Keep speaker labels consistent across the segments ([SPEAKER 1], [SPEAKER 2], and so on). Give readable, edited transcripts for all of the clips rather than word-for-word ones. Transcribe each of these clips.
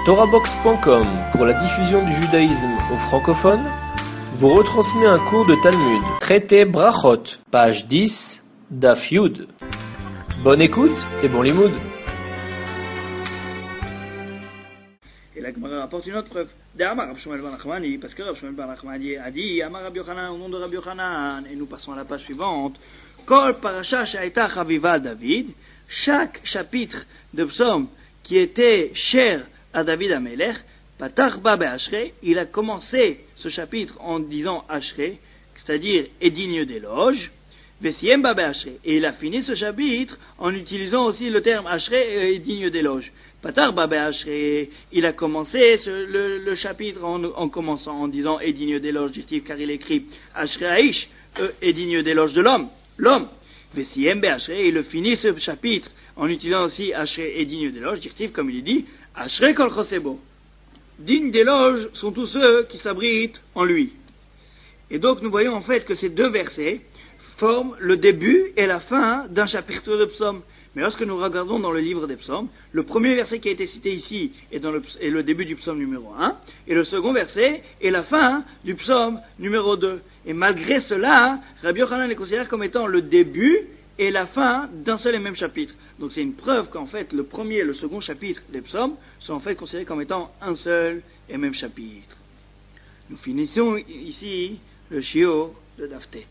[SPEAKER 1] TorahBox.com, pour la diffusion du judaïsme aux francophones, vous retransmet un cours de Talmud, traité Brachot, page 10, Daf Yud. Bonne écoute et bon limoud.
[SPEAKER 2] Et la Gemara rapporte une autre preuve. D'Amar Rav Shmuel ben Nachmani, parce que Rav Shmuel ben Nachmani a dit Amar Rabbi Yochanan au nom de Rabbi Yochanan. Et nous passons à la page suivante. Kol parasha she'ayta chaviva David, chaque chapitre de psaume qui était cher à David Amelech, Patach ba be'ashrei, il a commencé ce chapitre en disant ashrei, c'est-à-dire est digne d'éloge, Vesiem ba be'ashrei, et il a fini ce chapitre en utilisant aussi le terme ashrei est digne d'éloge. Patach ba be'ashrei, il a commencé le chapitre en commençant en disant est digne d'éloge, car il écrit ashrei aish, est digne d'éloge de l'homme. Vesiem be'ashrei, il finit ce chapitre en utilisant aussi ashrei est digne d'éloge, comme il dit ashrei kol chosebo. Dignes d'éloge sont tous ceux qui s'abritent en lui. Et donc nous voyons en fait que ces deux versets forment le début et la fin d'un chapitre de psaume. Mais lorsque nous regardons dans le livre des psaumes, le premier verset qui a été cité ici est le début du psaume numéro 1, et le second verset est la fin du psaume numéro 2. Et malgré cela, Rabbi Yochanan les considère comme étant le début et la fin d'un seul et même chapitre. Donc c'est une preuve qu'en fait le premier et le second chapitre des psaumes sont en fait considérés comme étant un seul et même chapitre. Nous finissons ici le shiur de Daf Tet.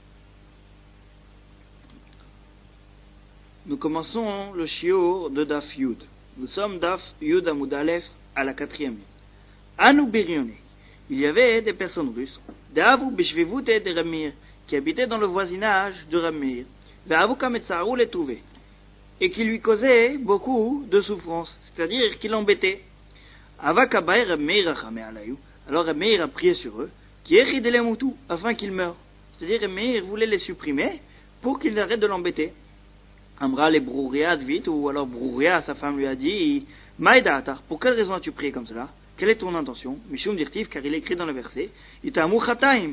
[SPEAKER 2] Nous commençons le shiur de Daf Yud. Nous sommes Daf Yud Amud Aleph à la 4e ligne. Anu Birione. Il y avait des personnes russes, d'Avu Bishvivut et de Ramir, qui habitaient dans le voisinage de Ramir, d'Avu Kametsarou les trouver, et qui lui causait beaucoup de souffrance, c'est-à-dire qui l'embêtait. Avakabai Ramir Rachamé Alayou. Alors Ramir a prié sur eux, qui est afin qu'ils meurent. C'est-à-dire Ramir voulait les supprimer pour qu'ils arrêtent de l'embêter. Amra les Brouria Advit, ou alors Brouria, sa femme lui a dit Maïdaatar, pour quelle raison as-tu prié comme cela? Quelle est ton intention? Mishum Dirtiv, car il est écrit dans le verset Itamu Chataim,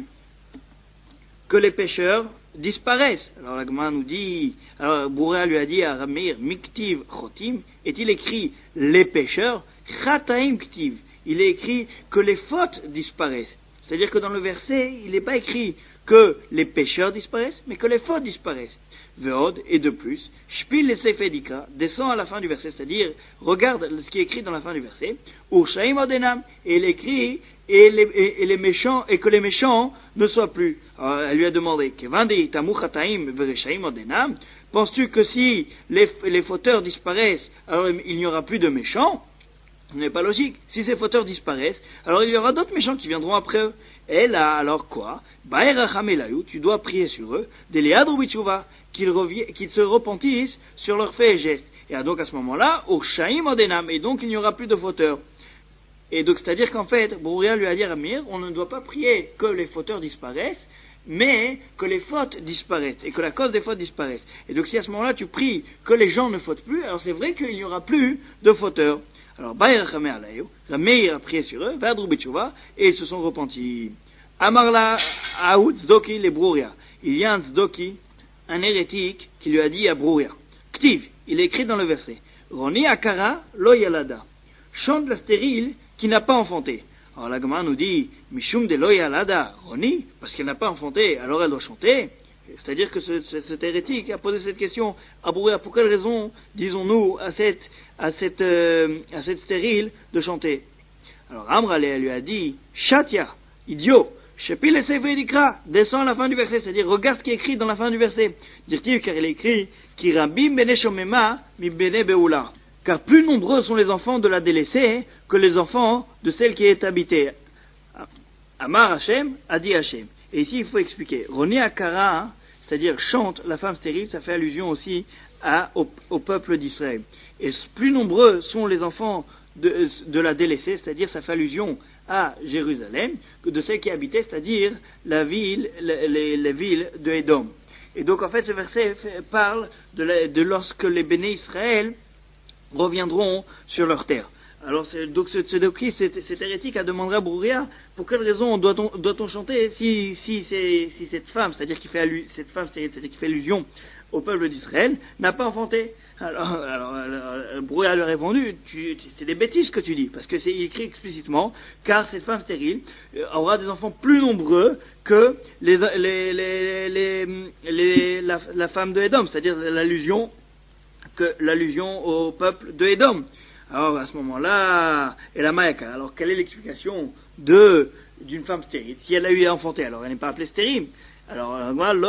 [SPEAKER 2] que les pécheurs disparaissent. Alors la Gemara nous dit, alors Brouria lui a dit à Ramir Miktiv Chotim, est-il écrit les pécheurs? Chataim Ktiv, il est écrit que les fautes disparaissent. C'est-à-dire que dans le verset, il n'est pas écrit que les pécheurs disparaissent, mais que les fautes disparaissent. Veod, et de plus, Shpil et Sefedika, descend à la fin du verset, c'est-à-dire, regarde ce qui est écrit dans la fin du verset, Urshaim Odenam, et il écrit, et les méchants, et que les méchants ne soient plus. Alors, elle lui a demandé, Kevandi Tamu Chataim Vereshaim Odenam, penses-tu que si les fauteurs disparaissent, alors il n'y aura plus de méchants? Ce n'est pas logique. Si ces fauteurs disparaissent, alors il y aura d'autres méchants qui viendront après eux. Et là, alors quoi? Tu dois prier sur eux, qu'ils se repentissent sur leurs faits et gestes. Et donc à ce moment-là, et donc il n'y aura plus de fauteurs. Et donc c'est-à-dire qu'en fait, Brouria lui a dit à Ramir, on ne doit pas prier que les fauteurs disparaissent, mais que les fautes disparaissent, et que la cause des fautes disparaisse. Et donc si à ce moment-là tu pries que les gens ne fautent plus, alors c'est vrai qu'il n'y aura plus de fauteurs. Alors, Ramir a prié sur eux, et ils se sont repentis. Amarla Aoud Zdoki le Brouria. Il y a un Zdoki, un hérétique, qui lui a dit à Brouria. Ktiv, il est écrit dans le verset. Roni Akara lo Yalada. Chante la stérile qui n'a pas enfanté. Alors la Gemara nous dit, Mishum de lo Yalada, Roni, parce qu'elle n'a pas enfanté, alors elle doit chanter. C'est-à-dire que cet hérétique a posé cette question à Brouria, pour quelle raison disons-nous à cette stérile de chanter? Alors Amra lui a dit, Shatia, idiot, Shepil et Sevedikra, descend à la fin du verset, c'est-à-dire regarde ce qui est écrit dans la fin du verset. Dire-t-il, car il est écrit, Kirabim bene shomema mi bene beula, car plus nombreux sont les enfants de la délaissée que les enfants de celle qui est habitée. Amar Hashem, a dit Hashem. Et ici, il faut expliquer. Roni Akara, c'est-à-dire chante la femme stérile, ça fait allusion aussi au peuple d'Israël. Et plus nombreux sont les enfants de la délaissée, c'est-à-dire ça fait allusion à Jérusalem, que de celle qui habitait, c'est-à-dire les villes de Édom. Et donc en fait, ce verset parle de lorsque les béné Israël reviendront sur leur terre. Alors donc ce Tzedoki, cet hérétique, a demandé à Brouria pour quelle raison doit-on chanter si cette femme, c'est-à-dire qui fait allusion au peuple d'Israël, n'a pas enfanté. Alors Brouria lui a répondu, c'est des bêtises que tu dis, parce que c'est écrit explicitement, car cette femme stérile aura des enfants plus nombreux que la femme de Édom, c'est-à-dire l'allusion au peuple de Édom. Alors à ce moment-là, et la Maïka, alors quelle est l'explication d'une femme stérile? Si elle a eu à enfanter, alors elle n'est pas appelée stérile. Alors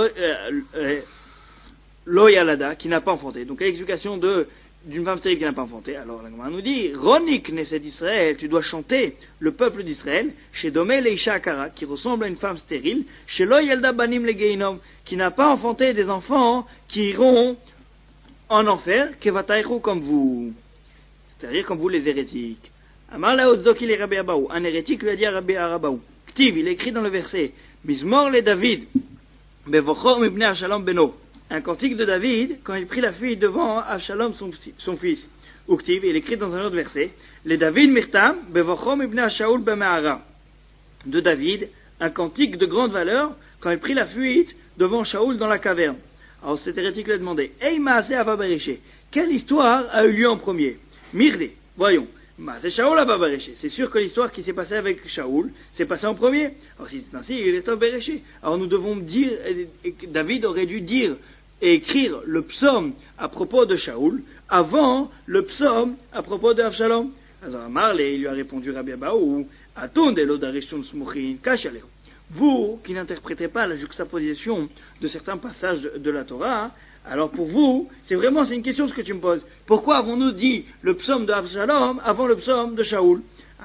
[SPEAKER 2] Loyalada, qui n'a pas enfanté. Donc l'explication d'une femme stérile qui n'a pas enfanté. Alors la Gemara nous dit, Ronik Neset d'Israël, tu dois chanter le peuple d'Israël, chez Domé Leisha Akara, qui ressemble à une femme stérile, chez Loyalda Banim Legeinom, qui n'a pas enfanté des enfants qui iront en enfer, Kevataichu comme vous. C'est-à-dire comme vous les hérétiques. Amar Laotzok il est Rabbi Abaou. Un hérétique lui a dit à Rabbi Abaou. Ktiv, il écrit dans le verset, Mizmor le David, Bevochor mibne Avshalom beno. Un cantique de David, quand il prit la fille devant Avshalom son fils. Ou Ktiv, il écrit dans un autre verset, le David mirtam, Bevochor mibne Shaoul bemehara. De David, un cantique de grande valeur, quand il prit la fuite devant Shaoul dans la caverne. Alors cet hérétique lui a demandé, Ei Maaseh Ava Bereché, quelle histoire a eu lieu en premier? Mirde, voyons, c'est Shaoul Ava Bereché. C'est sûr que l'histoire qui s'est passée avec Shaoul s'est passée en premier. Alors si c'est ainsi, il est au Bereché. Alors nous devons dire, David aurait dû dire et écrire le psaume à propos de Shaoul avant le psaume à propos d'Avshalom. Alors Amarle, il lui a répondu Rabbi Abaou, Atonde lo darishon smuchin kashalehu. Vous qui n'interprétez pas la juxtaposition de certains passages de la Torah, alors pour vous, c'est une question ce que tu me poses. Pourquoi avons-nous dit le psaume de Avshalom avant le psaume de Shaoul?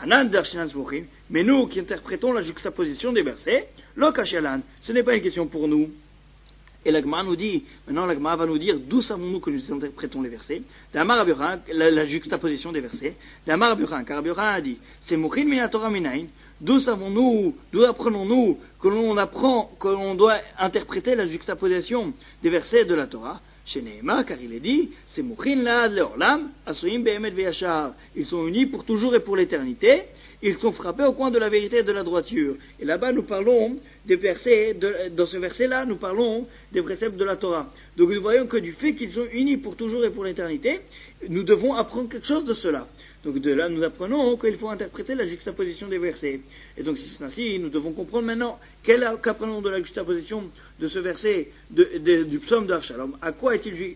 [SPEAKER 2] Mais nous qui interprétons la juxtaposition des versets, lo kashalan, ce n'est pas une question pour nous. Et la Gemara nous dit, maintenant la Gemara va nous dire d'où savons-nous que nous interprétons les versets. La juxtaposition des versets. Car Rabbi Yochanan a dit, c'est Mouchin min Torah minayin. D'où apprenons-nous que l'on doit interpréter la juxtaposition des versets de la Torah? Chez Nehemar, car il est dit, c'est Mouchin laad leorlam, asuyim be'emet ve'yashar. Ils sont unis pour toujours et pour l'éternité. Ils sont frappés au coin de la vérité et de la droiture. Et là-bas, nous parlons des versets, dans ce verset-là, nous parlons des préceptes de la Torah. Donc nous voyons que du fait qu'ils sont unis pour toujours et pour l'éternité, nous devons apprendre quelque chose de cela. Donc de là, nous apprenons qu'il faut interpréter la juxtaposition des versets. Et donc si c'est ainsi, nous devons comprendre maintenant qu'apprenons de la juxtaposition de ce verset du psaume d'Avshalom. À quoi a-t-il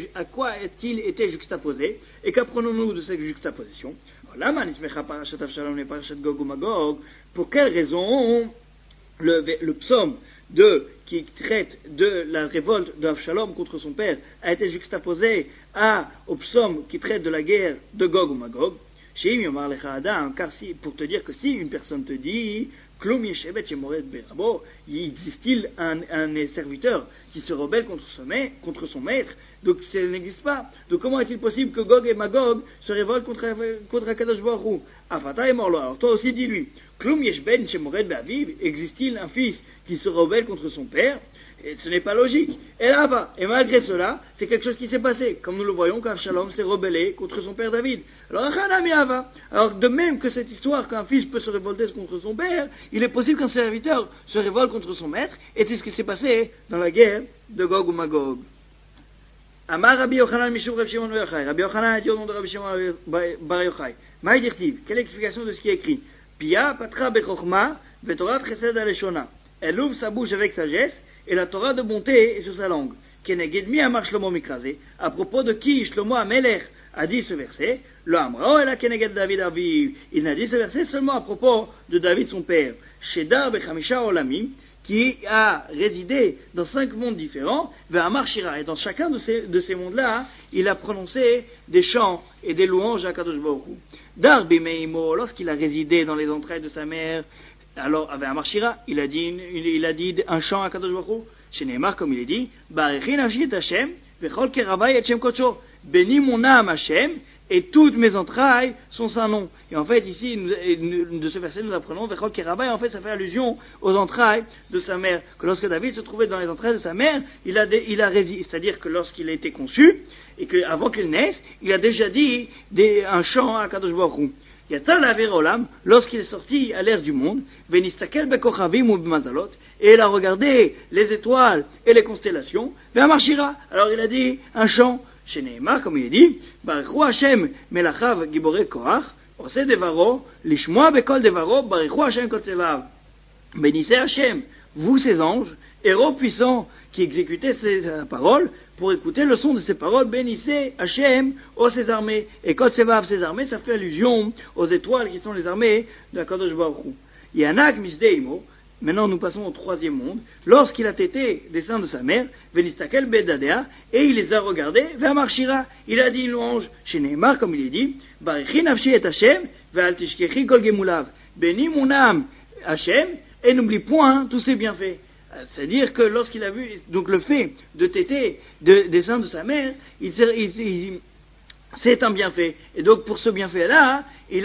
[SPEAKER 2] été juxtaposé? Et qu'apprenons-nous de cette juxtaposition? Pour quelle raison le psaume qui traite de la révolte d'Avshalom contre son père a été juxtaposé au psaume qui traite de la guerre de Gog ou Magog? Car pour te dire que si une personne te dit il existe-t-il un serviteur qui se rebelle contre son maître? Donc ça n'existe pas. Donc comment est-il possible que Gog et Magog se révoltent contre Akadosh Baruch Hu? Afata est mort là. Alors toi aussi dis-lui, existe-t-il un fils qui se rebelle contre son père? Et ce n'est pas logique. Et là-bas, et malgré cela, c'est quelque chose qui s'est passé. Comme nous le voyons, qu'Avshalom s'est rebellé contre son père David. Alors de même que cette histoire qu'un fils peut se révolter contre son père, il est possible qu'un serviteur se révolte contre son maître, et c'est ce qui s'est passé dans la guerre de Gog ou Magog. Amar Rabbi Yochanan Mishur Rabbi Shimon Bar Yochai. Rabbi Yochanan a dit au nom de Rabbi Shimon Bar Yochai. Maïdirtiv, quelle explication de ce qui est écrit? Pia patra bechokma vetorat chesed aleshona. Elle ouvre sa bouche avec sagesse, et la Torah de bonté est sur sa langue. Keneged mi amar Shlomo Mikrasé. À propos de qui Shlomo Amelech a dit ce verset? Lo amra ela keneged David aviv. Il n'a dit ce verset seulement à propos de David son père. Shedar bechamisha olamim, qui a résidé dans 5 mondes différents, Ve'amar Shira, et dans chacun de ces mondes-là, il a prononcé des chants et des louanges à Kadosh Baruch Hu. Dar bimeimo, lorsqu'il a résidé dans les entrailles de sa mère, alors avec Amar Shira, il a dit un chant à Kadosh Baruch Hu. Chez Nehemar, comme il est dit, Barechin Hashit Hashem, Vechol Keravai et Shem Kodsho. Bénis mon âme Hashem et toutes mes entrailles sont sans nom. Et en fait, ici, de ce verset, nous apprenons, Vechol Kerabai, en fait, ça fait allusion aux entrailles de sa mère. Que lorsque David se trouvait dans les entrailles de sa mère, il a résisté. C'est-à-dire que lorsqu'il a été conçu, et qu'avant qu'il naisse, il a déjà dit un chant à Kadosh Baruch Hu. Yatal Aver Olam, lorsqu'il est sorti à l'ère du monde, Venistakel Bekochavim ou B'mazalot, et il a regardé les étoiles et les constellations, Ve'amarshira. Alors il a dit un chant, chez Nehemar, comme il est dit, Baruchu Hashem Melachav Gibore Korach, Ose Devaro, Lishmoa Bekol Devaro, Baruchu Hashem Kol Tsevav. Bénissez Hashem, vous ses anges, héros puissants qui exécutaient ses paroles, pour écouter le son de ces paroles, bénissez Hachem, ô ses armées. Et Kol Tsevav, ses armées, ça fait allusion aux étoiles qui sont les armées de Kadosh Baruch Hu. Yanak Misdeimo, maintenant nous passons au troisième monde, lorsqu'il a tété des seins de sa mère, Venistakel Bedadea, et il les a regardés, Ve'amarshira, il a dit une louange, chez Nehemar, comme il est dit, Barichi Nafshi et Hachem, Ve'al Tishkechi Kol Gemulav, bénis mon âme Hachem, et n'oublie point tous ses bienfaits. C'est-à-dire que lorsqu'il a vu donc le fait de téter des seins de sa mère, c'est un bienfait. Et donc pour ce bienfait-là, il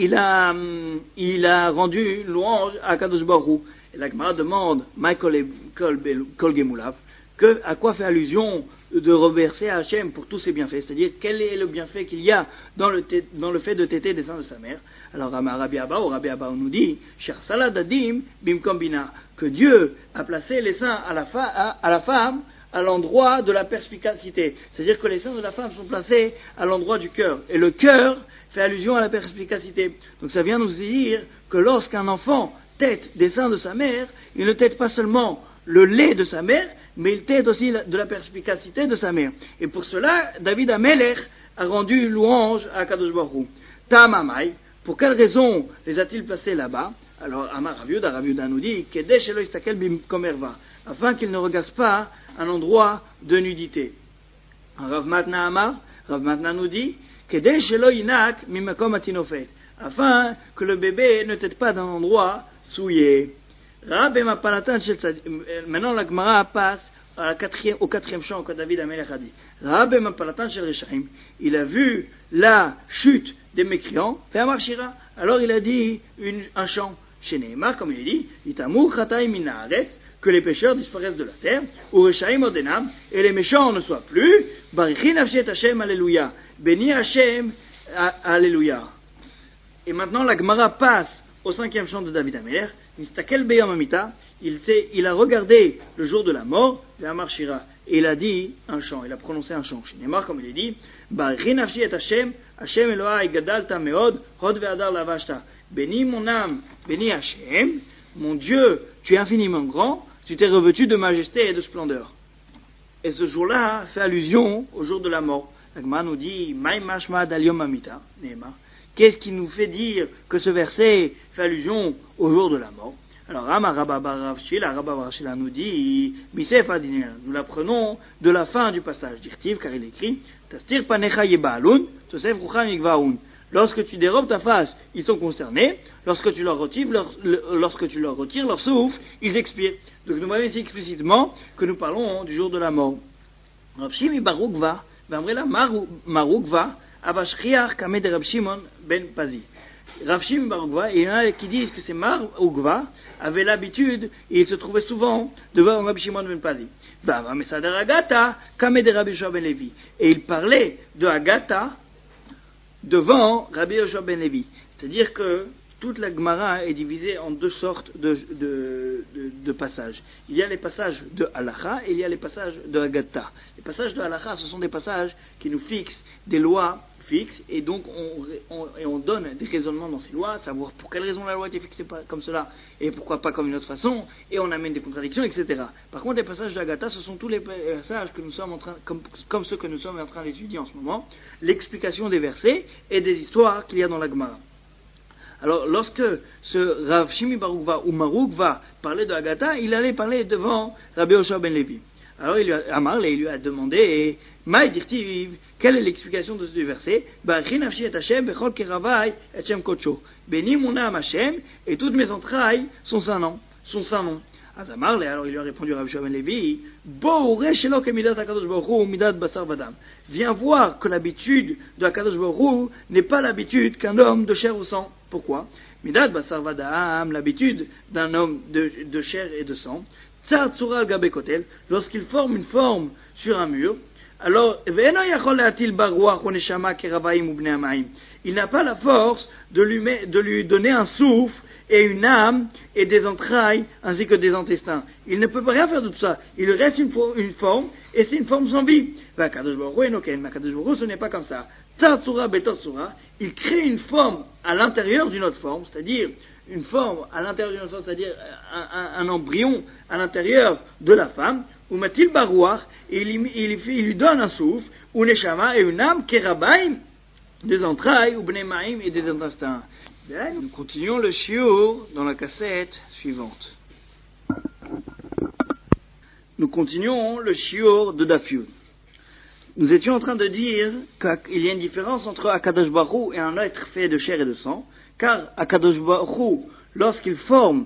[SPEAKER 2] a rendu louange à Kadosh Baruch Hu. Et la Gemara demande, Michael Kol Gemulav, à quoi fait allusion de reverser à Hachem pour tous ses bienfaits, c'est-à-dire quel est le bienfait qu'il y a dans le fait de téter des seins de sa mère. Alors Rabbi Abba nous dit, Cher Saladadim Bimkom Bina, que Dieu a placé les seins à la femme à l'endroit de la perspicacité, c'est-à-dire que les seins de la femme sont placés à l'endroit du cœur, et le cœur fait allusion à la perspicacité. Donc ça vient nous dire que lorsqu'un enfant tète des seins de sa mère, il ne tète pas seulement le lait de sa mère, mais il tète aussi de la perspicacité de sa mère. Et pour cela, David Amelech a rendu louange à Kadosh Baruch Hu. Tamamai, pour quelle raison les a-t-il placés là-bas? Alors, Amar Rav Yehuda nous dit, Kedesh Elo Yistakel Bimkom Erva, afin qu'il ne regarde pas un endroit de nudité. Rav Matna nous dit, Kedesh Elo Yinak Mimakom Atinofet, afin que le bébé ne tète pas d'un endroit souillé. Maintenant la Gemara passe au quatrième chant que David Amelech a dit. Il a vu la chute des mécréants, alors il a dit un chant. Chez Nehemar, comme il est dit, que les pécheurs disparaissent de la terre, et les méchants ne soient plus. Alléluia. Béni Hashem, Alléluia. Et maintenant la Gemara passe au cinquième chant de David Amelech. Il a regardé le jour de la mort, et il a dit un chant, il a prononcé un chant. Chez Nehemar, comme il est dit, bénis mon âme, bénis Hashem, mon Dieu, tu es infiniment grand, tu t'es revêtu de majesté et de splendeur. Et ce jour-là fait allusion au jour de la mort. La Gemara nous dit, Nehemar. Qu'est-ce qui nous fait dire que ce verset fait allusion au jour de la mort? Alors, Rabba Barashila nous dit, nous l'apprenons de la fin du passage d'Irtiv, car il écrit, Tastir panecha yebaalun, tosef rucham yigvaun. Lorsque tu dérobes ta face, ils sont concernés. Lorsque tu leur retires leur souffle, ils expirent. Donc nous voyons ici explicitement que nous parlons du jour de la mort. Rav Shimi Barukva, Vamrela Marukva, Abashriach Kamed Rav Shimon ben Pazi. Rav Shimi Barukva, et il y en a qui disent que c'est Marukva, avait l'habitude, et il se trouvait souvent devant Rav Shimon ben Pazi. Vava Mesader Agata, Kamed Rav Yoshua ben Levi. Et il parlait de Agata devant Rabbi Yoshua ben Levi. C'est-à-dire que toute la Gemara est divisée en deux sortes de passages. Il y a les passages de Halacha et il y a les passages de Haggadah. Les passages de Halacha, ce sont des passages qui nous fixent des lois fixes, et donc on donne des raisonnements dans ces lois, savoir pour quelle raison la loi a été fixée comme cela, et pourquoi pas comme une autre façon, et on amène des contradictions, etc. Par contre, les passages de Haggadah, ce sont tous les passages que nous sommes en train, comme ceux que nous sommes en train d'étudier en ce moment, l'explication des versets et des histoires qu'il y a dans la Gemara. Alors, lorsque ce Rav Shimi Barukva ou Marukva parlait de Haggadah, il allait parler devant Rabbi Yoshua ben Levi. Alors, il lui a demandé, Maï dirtiv, quelle est l'explication de ce verset? Bénis mon âme Hashem, et toutes mes entrailles sont son nom. Azamarle, alors il lui a répondu Rabbi Shua ben Levi, viens voir que l'habitude de Akadosh Baruch Hu n'est pas l'habitude qu'un homme de chair ou sang. Pourquoi? Midat basar vadam, l'habitude d'un homme de chair et de sang, tsar tsura al gabe kotel, lorsqu'il forme une forme sur un mur, alors il n'a pas la force de lui donner un souffle et une âme et des entrailles ainsi que des intestins. Il ne peut pas rien faire de tout ça. Il reste une forme et c'est une forme sans vie. Mais Kadosh Baruch Hu, ce n'est pas comme ça. Tzatzura betotzura, il crée une forme à l'intérieur d'une autre forme, c'est-à-dire une forme à l'intérieur d'une autre forme, c'est-à-dire un embryon à l'intérieur de la femme, ou matil barouar, et il lui donne un souffle, ou neshama et une âme, kerabaim, des entrailles, ou bnemaim et des intestins. Nous continuons le shiur dans la cassette suivante. Nous continuons le shiur de Daf Yud. Nous étions en train de dire qu'il y a une différence entre Akadosh Baruch Hu et un être fait de chair et de sang, car Akadosh Baruch Hu, lorsqu'il forme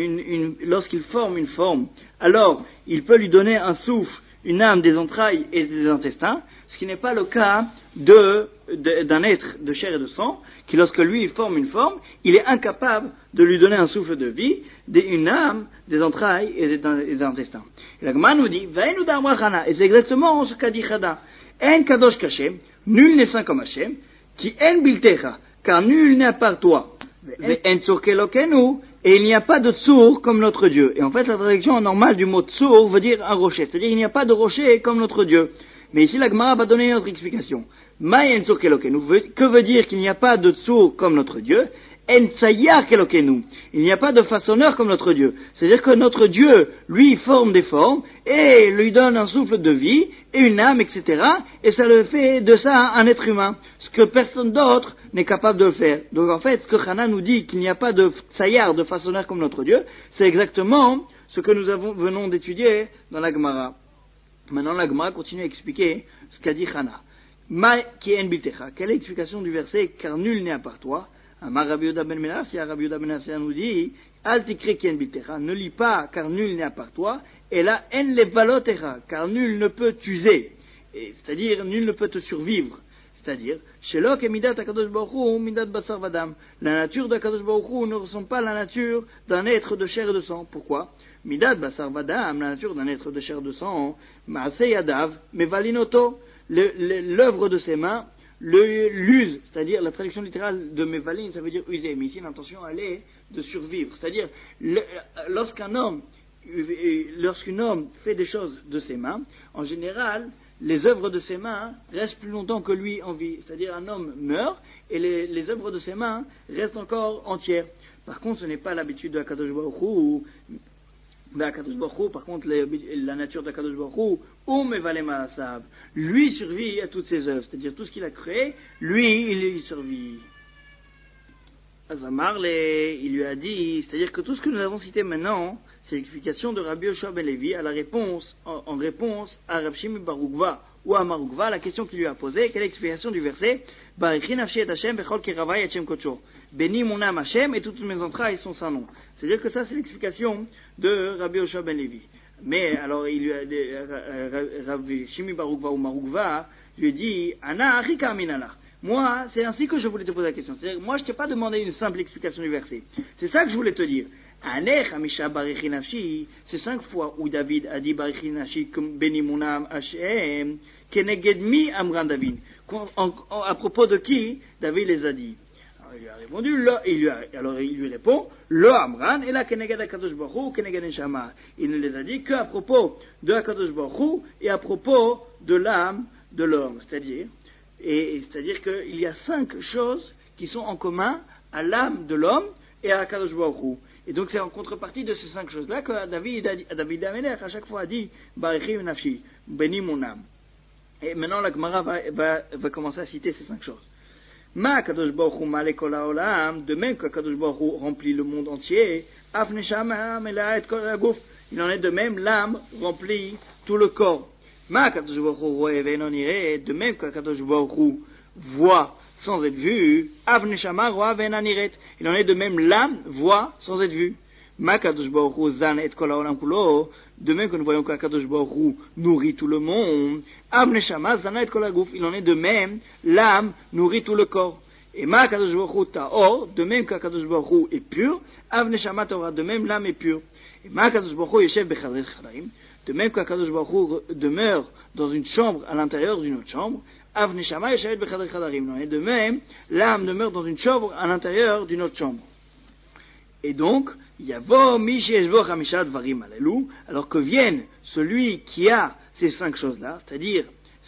[SPEAKER 2] une forme, alors il peut lui donner un souffle, une âme, des entrailles et des intestins, ce qui n'est pas le cas d'un être de chair et de sang, qui lorsque lui il forme une forme, il est incapable de lui donner un souffle de vie, une âme, des entrailles et des intestins. Et la Gemara nous dit, et c'est exactement ce qu'a dit Chada, En kadosh kashem, nul n'est saint comme Hashem, qui en biltecha, car nul n'est à part toi, en tsur kelokenu, et il n'y a pas de tsur comme notre Dieu. Et en fait, la traduction normale du mot tsur veut dire un rocher, c'est-à-dire il n'y a pas de rocher comme notre Dieu. Mais ici, la Gemara va donner une autre explication. En tsur kelokenu, que veut dire qu'il n'y a pas de tsur comme notre Dieu? En tsayar kelokenu, il n'y a pas de façonneur comme notre Dieu. C'est-à-dire que notre Dieu, lui, forme des formes, et lui donne un souffle de vie, et une âme, etc., et ça le fait de ça un être humain, ce que personne d'autre n'est capable de le faire. Donc en fait, ce que Chana nous dit, qu'il n'y a pas de tsayar, de façonneur comme notre Dieu, c'est exactement ce que nous venons d'étudier dans la Gemara. Maintenant, la Gemara continue à expliquer ce qu'a dit Chana. Ma ki en biltecha, quelle est l'explication du verset, car nul n'est à part toi? Amar Rabbi Yehuda ben Menassia, Rabbi Yehuda ben Menassia nous dit, Al tikre ki en biltecha, ne lis pas, car nul n'est à part toi, et là, en levalotecha, car nul ne peut t'user, c'est-à-dire, nul ne peut te survivre. C'est-à-dire, Shelok et Midat Akadosh Baruch Hu, Midat Basar Vadam. La nature d'Akadosh Baruch Hu ne ressemble pas à la nature d'un être de chair et de sang. Pourquoi? Midat Basar Vadam, la nature d'un être de chair et de sang, Maaseh Yadav, Mevalinoto, l'œuvre de ses mains, l'use, c'est-à-dire la traduction littérale de Mevalin, ça veut dire user, mais ici l'intention elle est de survivre. C'est-à-dire, lorsqu'un homme fait des choses de ses mains, en général, les œuvres de ses mains restent plus longtemps que lui en vie. C'est-à-dire un homme meurt et les œuvres de ses mains restent encore entières. Par contre, ce n'est pas l'habitude de Akadosh Baruch Hu. Par contre, la nature d'Akadosh Baruch Hu, lui survit à toutes ses œuvres. C'est-à-dire tout ce qu'il a créé, lui, il survit. Azamarle, il lui a dit, c'est-à-dire que tout ce que nous avons cité maintenant, c'est l'explication de Rabbi Yoshua ben Levi en réponse à Rav Shimi bar Ukva ou à Mar Ukva, la question qu'il lui a posée. Quelle est l'explication du verset? Barichi nafshi et Hashem bechol kiravai et Shem kodsho. Bénis mon âme Hashem et toutes mes entrailles sont son nom. C'est-à-dire que ça, c'est l'explication de Rabbi Yoshua ben Levi. Mais alors, il lui a Rav Shimi bar Ukva ou Mar Ukva lui a dit, Ana achika minalach. Moi, c'est ainsi que je voulais te poser la question. C'est-à-dire, moi, je ne t'ai pas demandé une simple explication du verset. C'est ça que je voulais te dire. C'est 5 fois où David a dit Barichi Nafshi comme Beni Munam Hashem, Keneged mi Amran David. À propos de qui David les a dit? Alors, il lui a répondu, il lui répond, le Amran, et là Keneged Akadosh Baruch Hu, Keneged Neshama. Il ne les a dit qu'à propos de Akadosh Baruch Hu et à propos de l'âme de l'homme. C'est-à-dire qu'il y a 5 choses qui sont en commun à l'âme de l'homme et à Akadosh Baruch Hu. Et donc c'est en contrepartie de ces 5 choses-là que David Amelech à chaque fois a dit Barichi Nafshi, bénis mon âme. Et maintenant la Gemara va commencer à citer ces 5 choses. Ma Akadosh Baruch Hu male kol haolam, de même qu'Akadosh Baruch Hu remplit le monde entier, af neshama mela et kol haguf, il en est de même l'âme remplit tout le corps. Ma Kadosh Baruch Hu roe ve'eno nireh, de même qu'Akadosh Baruch Hu voit sans être vu, Av Neshama roa ve'ena niret, il en est de même l'âme voit sans être vue. Ma Kadosh Baruch Hu zan et kol haolam kulo, de même que nous voyons qu'Akadosh Baruch Hu nourrit tout le monde, Av Neshama zana et kol haguf, il en est de même, l'âme nourrit tout le corps. Et Ma Kadosh Baruch Hu ta'or, de même qu'Akadosh Baruch Hu est pur, Av Neshama ta'ora, de même l'âme est pure. Et Ma Kadosh Baruch Hu yeshev bechadrei chadarim, de même qu'Akadosh Baruch Hu demeure dans une chambre à l'intérieur d'une autre chambre, Av Neshama yeshev bechadrei chadarim, et de même l'âme demeure dans une chambre à l'intérieur d'une autre chambre. Et donc, Yavo mi she'eshbo chamisha dvarim alelu, alors que vienne celui qui a ces 5 choses-là, c'est-à-dire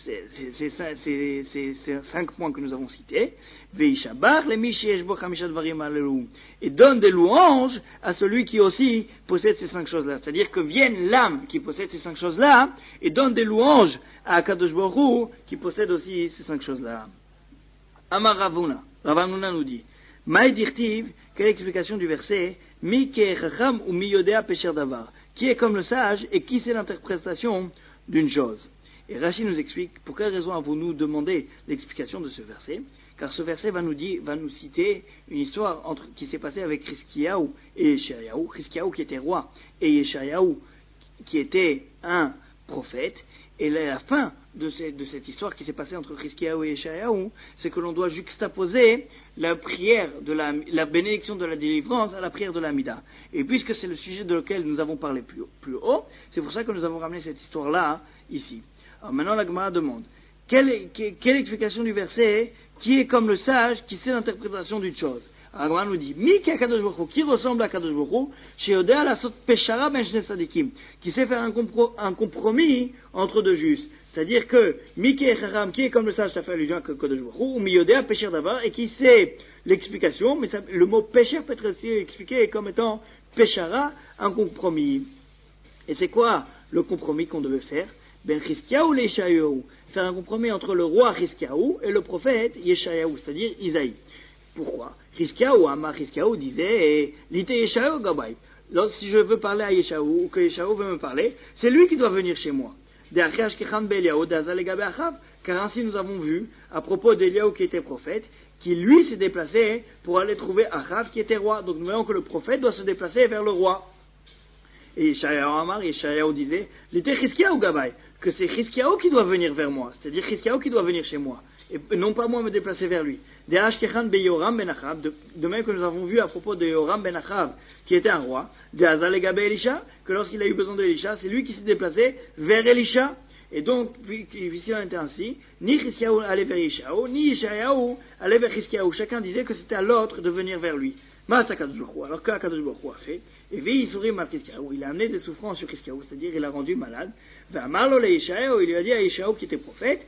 [SPEAKER 2] ces 5 points que nous avons cités, veishabach le mi she'eshbo chamisha dvarim alelu, et donne des louanges à celui qui aussi possède ces 5 choses-là, c'est-à-dire que vienne l'âme qui possède ces 5 choses-là, et donne des louanges à Kadosh Baruch Hu qui possède aussi ces 5 choses-là. Amar Ravuna, Ravuna nous dit, Maï dirtiv, quelle explication du verset, Mi ke'echacham ou mi yodea pesher davar, qui est comme le sage et qui sait l'interprétation d'une chose. Et Rashi nous explique pour quelle raison avons-nous demandé l'explication de ce verset, car ce verset va nous citer une histoire qui s'est passée avec Hiskiyahu et Yeshayahu, Hiskiyahu qui était roi et Yeshayahu qui était un prophète. Et la fin de cette histoire qui s'est passée entre Hiskiyahu et Yeshayahu, c'est que l'on doit juxtaposer la prière la bénédiction de la délivrance à la prière de l'Amida. Et puisque c'est le sujet de lequel nous avons parlé plus haut, c'est pour ça que nous avons ramené cette histoire-là ici. Alors maintenant la Gemara demande, quelle explication du verset qui est comme le sage qui sait l'interprétation d'une chose? Alors la Gemara nous dit, Mi Kadosh Baruch Hu, qui ressemble à Kadosh Baruch Hu, Sheodea la sot peshara ben shne sadikim, qui sait faire un compromis entre deux justes. C'est-à-dire que Miki Echaram, qui est comme le sage, ça fait allusion à Kadosh Baruch Hu, ou Miyodea pesher davar, et qui sait l'explication, mais le mot pesher peut être aussi expliqué comme étant peshara, un compromis. Et c'est quoi le compromis qu'on devait faire? Ben Hiskiyahu le Yeshayahu, faire un compromis entre le roi Hiskiyahu et le prophète Yeshayahu, c'est-à-dire Isaïe. Pourquoi? Hiskiyahu disait, Lite Yeshayahu Gabay. Si je veux parler à Yeshayahu, ou que Yeshayahu veut me parler, c'est lui qui doit venir chez moi. Car ainsi nous avons vu, à propos d'Eliaou qui était prophète, qui lui s'est déplacé pour aller trouver Achav qui était roi. Donc nous voyons que le prophète doit se déplacer vers le roi. Et Yeshayahu disait, que c'est Hiskiyahu qui doit venir vers moi, c'est-à-dire Hiskiyahu qui doit venir chez moi, et non pas moi me déplacer vers lui. De même que nous avons vu à propos de Yoram ben Achav, qui était un roi, de Hazal Gabe Elisha, que lorsqu'il a eu besoin d'Elisha, c'est lui qui s'est déplacé vers Elisha. Et donc, ici on était ainsi, ni Hiskiyahu allait vers Yeshayahu, ni Yeshayahu allait vers Hiskiyahu. Chacun disait que c'était à l'autre de venir vers lui. Alors qu'Akadosh Baruch Hu a fait, et il a amené des souffrances sur Hiskiyahu, c'est-à-dire il a rendu malade. Il lui a dit à Yeshayahu qui était prophète,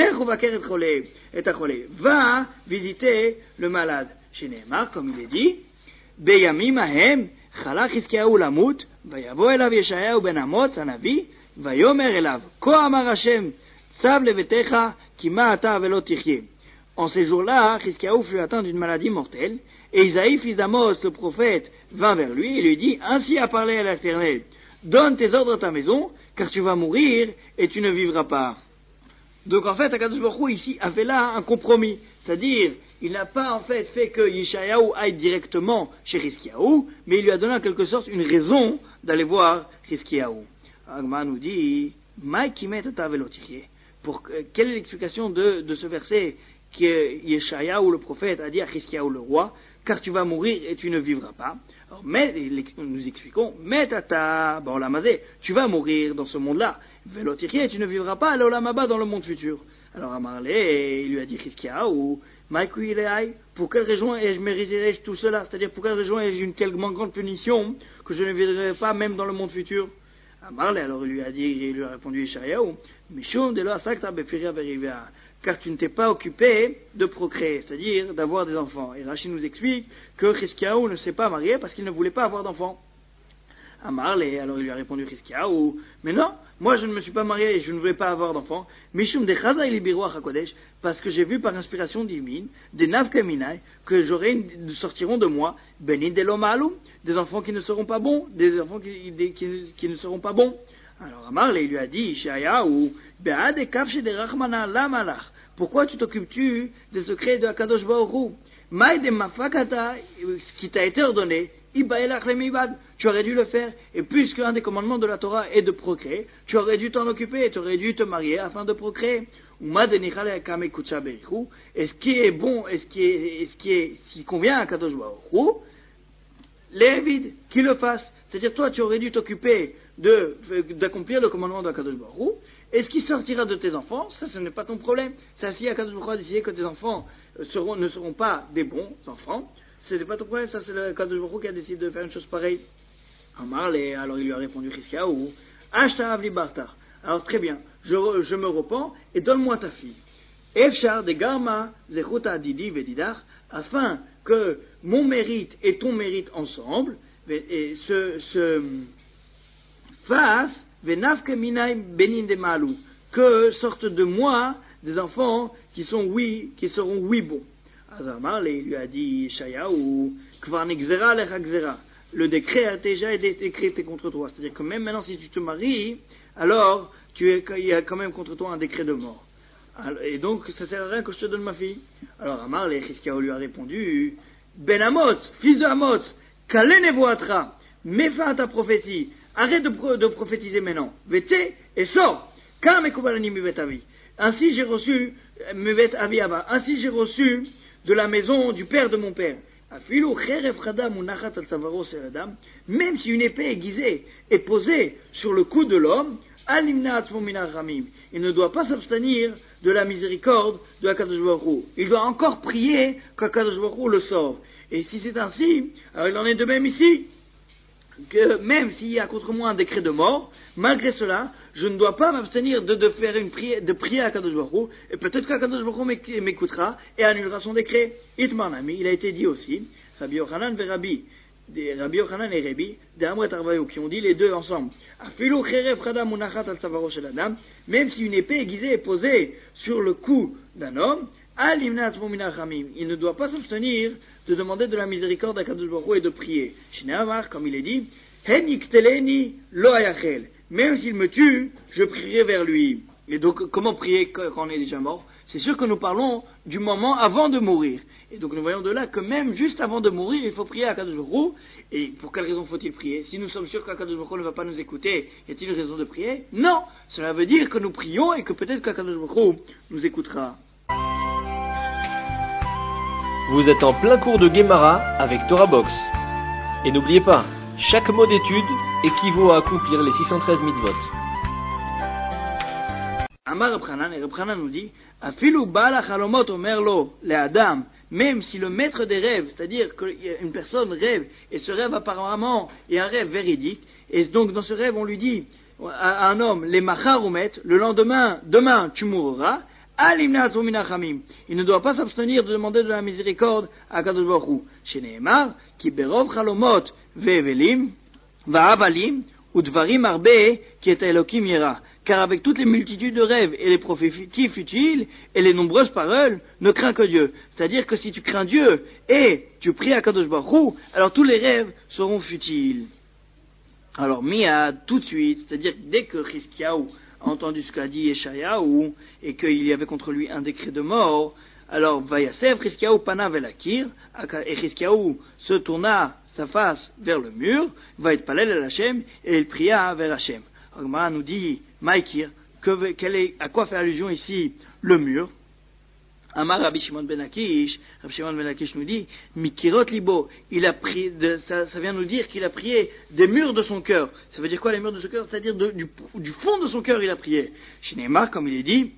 [SPEAKER 2] va visiter le malade. Chez Nehemar, comme il est dit, Beyamim ahem, chala Hiskiyahu lamut, vayavo elav Yeshayahu ben Amoz hanavi, vayomer elav, ko amar Hashem, tzav levetecha, ki ma ata velo tichye. En ces jours-là, Hiskiyahu fut atteint d'une maladie mortelle, et Isaïe, fils d'Amos, le prophète, vint vers lui et lui dit, ainsi a parlé à l'Éternel, donne tes ordres à ta maison, car tu vas mourir et tu ne vivras pas. Donc en fait, Akadosh Baruch Hu ici a fait là un compromis, c'est-à-dire, il n'a pas en fait que Yeshayahu aille directement chez Hiskiyahu, mais il lui a donné en quelque sorte une raison d'aller voir Hiskiyahu. Agma nous dit, quelle est l'explication de ce verset que Yeshayahu le prophète a dit à Hiskiyahu le roi, car tu vas mourir et tu ne vivras pas. Alors, nous expliquons, tu vas mourir dans ce monde-là, et tu ne vivras pas dans le monde futur. Alors Amarlé, il lui a dit Hiskiyahu, pour quelle raison ai-je mérité tout cela? C'est-à-dire, pour quelle raison ai-je une tellement grande punition que je ne vivrai pas même dans le monde futur? Amarlé, alors il lui a répondu Yeshayahu, Mishum de la sakta befiria verivea, car tu ne t'es pas occupé de procréer, c'est-à-dire d'avoir des enfants. Et Rashi nous explique que Hiskiyahu ne s'est pas marié parce qu'il ne voulait pas avoir d'enfants. Amarlé, alors il lui a répondu Hiskiyahu, mais non, moi je ne me suis pas marié et je ne voulais pas avoir d'enfants. Mishum de chaza ili biruach hakodesh, parce que j'ai vu par inspiration divine, des navkaminai, que sortiront de moi, benin de l'omalum, des enfants qui ne seront pas bons, des enfants qui ne seront pas bons. Alors Amarlé, il lui a dit, Yeshayahu, be'ad ekavche de rachmana lamalach, pourquoi tu t'occupes-tu des secrets de Akadosh Baruch Hu? Maï de mafakata, ce qui t'a été ordonné, Tu aurais dû le faire, et puisque un des commandements de la Torah est de procréer, tu aurais dû t'en occuper, tu aurais dû te marier afin de procréer. Et ce qui est bon, et ce qui convient à Kadosh Baruch Hu, Lévid, qui le fasse. C'est-à-dire, toi, tu aurais dû t'occuper d'accomplir le commandement de Kadosh Baruch Hu, et ce qui sortira de tes enfants, ça, ce n'est pas ton problème. Ça, si Kadosh Baruch Hu a décidé que tes enfants ne seront pas des bons enfants, ce n'est pas ton problème. Ça, c'est le Kadosh Baruch Hu qui a décidé de faire une chose pareille. Alors il lui a répondu, Chizkiyahu, Ashta li bartar. Alors très bien, je me repens et donne-moi ta fille. Efshar de garma zechuta didi vedidach, afin que mon mérite et ton mérite ensemble se fassent venafke minay benin de malou, que sortent de moi des enfants qui seront oui bons. Azamar lui a dit Shayahu, kvar nexera lecha xera. Le décret a déjà été décrété contre toi. C'est-à-dire que même maintenant, si tu te maries, alors il y a quand même contre toi un décret de mort. Et donc, ça ne sert à rien que je te donne ma fille. Alors, Amar, Chizkiyahu lui a répondu, Ben Amos, fils de Amos, Kale nevoatra, mets fin à ta prophétie, arrête de prophétiser maintenant. Vete et sors. Car mekubalani mivet avi. Ainsi j'ai reçu, mivet avi ava. Ainsi j'ai reçu de la maison du père de mon père. Même si une épée aiguisée est posée sur le cou de l'homme, il ne doit pas s'abstenir de la miséricorde de HaKadosh Baruch Hu. Il doit encore prier qu'HaKadosh Baruch Hu le sauve. Et si c'est ainsi, alors il en est de même ici, que même s'il y a contre moi un décret de mort, malgré cela, je ne dois pas m'abstenir de faire une prière, de prier à Kadosh Baruch Hu, et peut-être qu'Akadosh Baruch Hu m'écoutera et annulera son décret. Itmar Nami, il a été dit aussi, Rabbi Yochanan et Rabbi de Amret Arvaïou, qui ont dit les deux ensemble, Afilu cherev chadam munachat al tzavaro shel adam, même si une épée aiguisée est posée sur le cou d'un homme, il ne doit pas s'abstenir de demander de la miséricorde à Kadosh Baruch Hu et de prier. Shneamar, comme il est dit, Hen yikteleni lo ayachel. Même s'il me tue, je prierai vers lui. Et donc, comment prier quand on est déjà mort? C'est sûr que nous parlons du moment avant de mourir. Et donc, nous voyons de là que même juste avant de mourir, il faut prier à Kadosh Baruch Hu. Et pour quelle raison faut-il prier? Si nous sommes sûrs qu'Akadosh Baruch Hu ne va pas nous écouter, y a-t-il une raison de prier? Non! Cela veut dire que nous prions et que peut-être qu'Akadosh Baruch Hu nous écoutera.
[SPEAKER 1] Vous êtes en plein cours de Gemara avec Torah Box. Et n'oubliez pas, chaque mot d'étude équivaut à accomplir les 613 mitzvot.
[SPEAKER 2] Amar Reb Chanan, et Reb Chanan nous dit, Afilu Baal HaChalomot Omer Lo le'Adam, même si le maître des rêves, c'est-à-dire qu'une personne rêve, et ce rêve apparemment est un rêve véridique, et donc dans ce rêve on lui dit à un homme, les Macharumet, le lendemain, demain tu mourras, il ne doit pas s'abstenir de demander de la miséricorde à Kadosh Baruch Hu. Sheneemar, ki berov chalomot ve'evelim, va'avalim, udvarim arbe, ki et Elokim yera. Car avec toutes les multitudes de rêves et les prophéties futiles et les nombreuses paroles, ne crains que Dieu. C'est-à-dire que si tu crains Dieu et tu pries à Kadosh Baruch Hu, alors tous les rêves seront futiles. Alors Miyad, tout de suite, c'est-à-dire dès que Chizkiyahu a entendu ce qu'a dit Yeshayahu, et qu'il y avait contre lui un décret de mort, alors Vayasev Chizkiyahu Panav el Akir, et Chizkiyahu se tourna sa face vers le mur, va être palel el Hashem, et il pria vers Hashem. Agmara nous dit, Maïkir, à quoi fait allusion ici le mur? Amar Rabbi Shimon ben Akish, Rabbi Shimon ben Akish nous dit, Mikirot libo, il a prié, ça vient nous dire qu'il a prié des murs de son cœur. Ça veut dire quoi les murs de son cœur? C'est-à-dire du fond de son cœur il a prié. Shinemar, comme il est dit,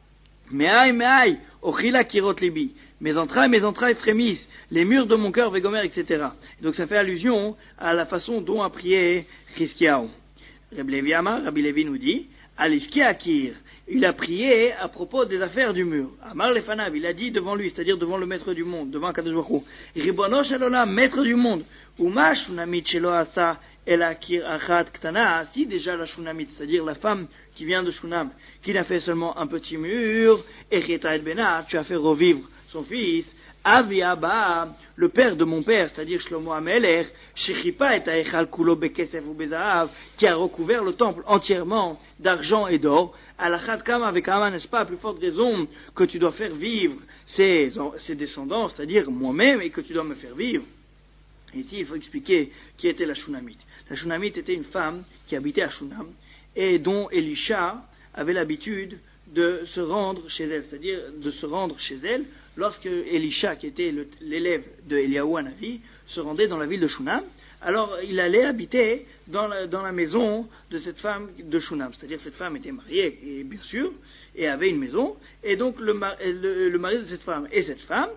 [SPEAKER 2] Me'ai, ochila kirot libi, mes entrailles frémissent, les murs de mon cœur vegomer, etc. Donc ça fait allusion à la façon dont a prié Chizkiyahu. Rabbi Levi Amar, Rabbi Levi nous dit, Alishki Akir, il a prié à propos des affaires du mur. Amar Lefanav, il a dit devant lui, c'est-à-dire devant le maître du monde, devant Kadosh Baruch Hu, Ribono shel olam, maître du monde, Uma shunamit shelo asa el akir achat ktana, si déjà la shunamit, c'est-à-dire la femme qui vient de Shunam, qui n'a fait seulement un petit mur, Echeta et Bena, tu as fait revivre son fils, Avi Abba, le père de mon père, c'est-à-dire Shlomo Amelech, Shechipa et Aechal Kulo Bekesef ou Bezahav, qui a recouvert le temple entièrement d'argent et d'or, Alachat Kama avec Ama, n'est-ce pas, à plus forte raison que tu dois faire vivre ses descendants, c'est-à-dire moi-même, et que tu dois me faire vivre. Ici, il faut expliquer qui était la Shunamite. La Shunamite était une femme qui habitait à Shunam et dont Elisha avait l'habitude de se rendre chez elle, c'est-à-dire de se rendre chez elle lorsque Elisha, qui était l'élève de Eliyahu Hanavi, se rendait dans la ville de Shunam. Alors il allait habiter dans la maison de cette femme de Shunam, c'est-à-dire cette femme était mariée, et bien sûr, et avait une maison, et donc le mari de cette femme et cette femme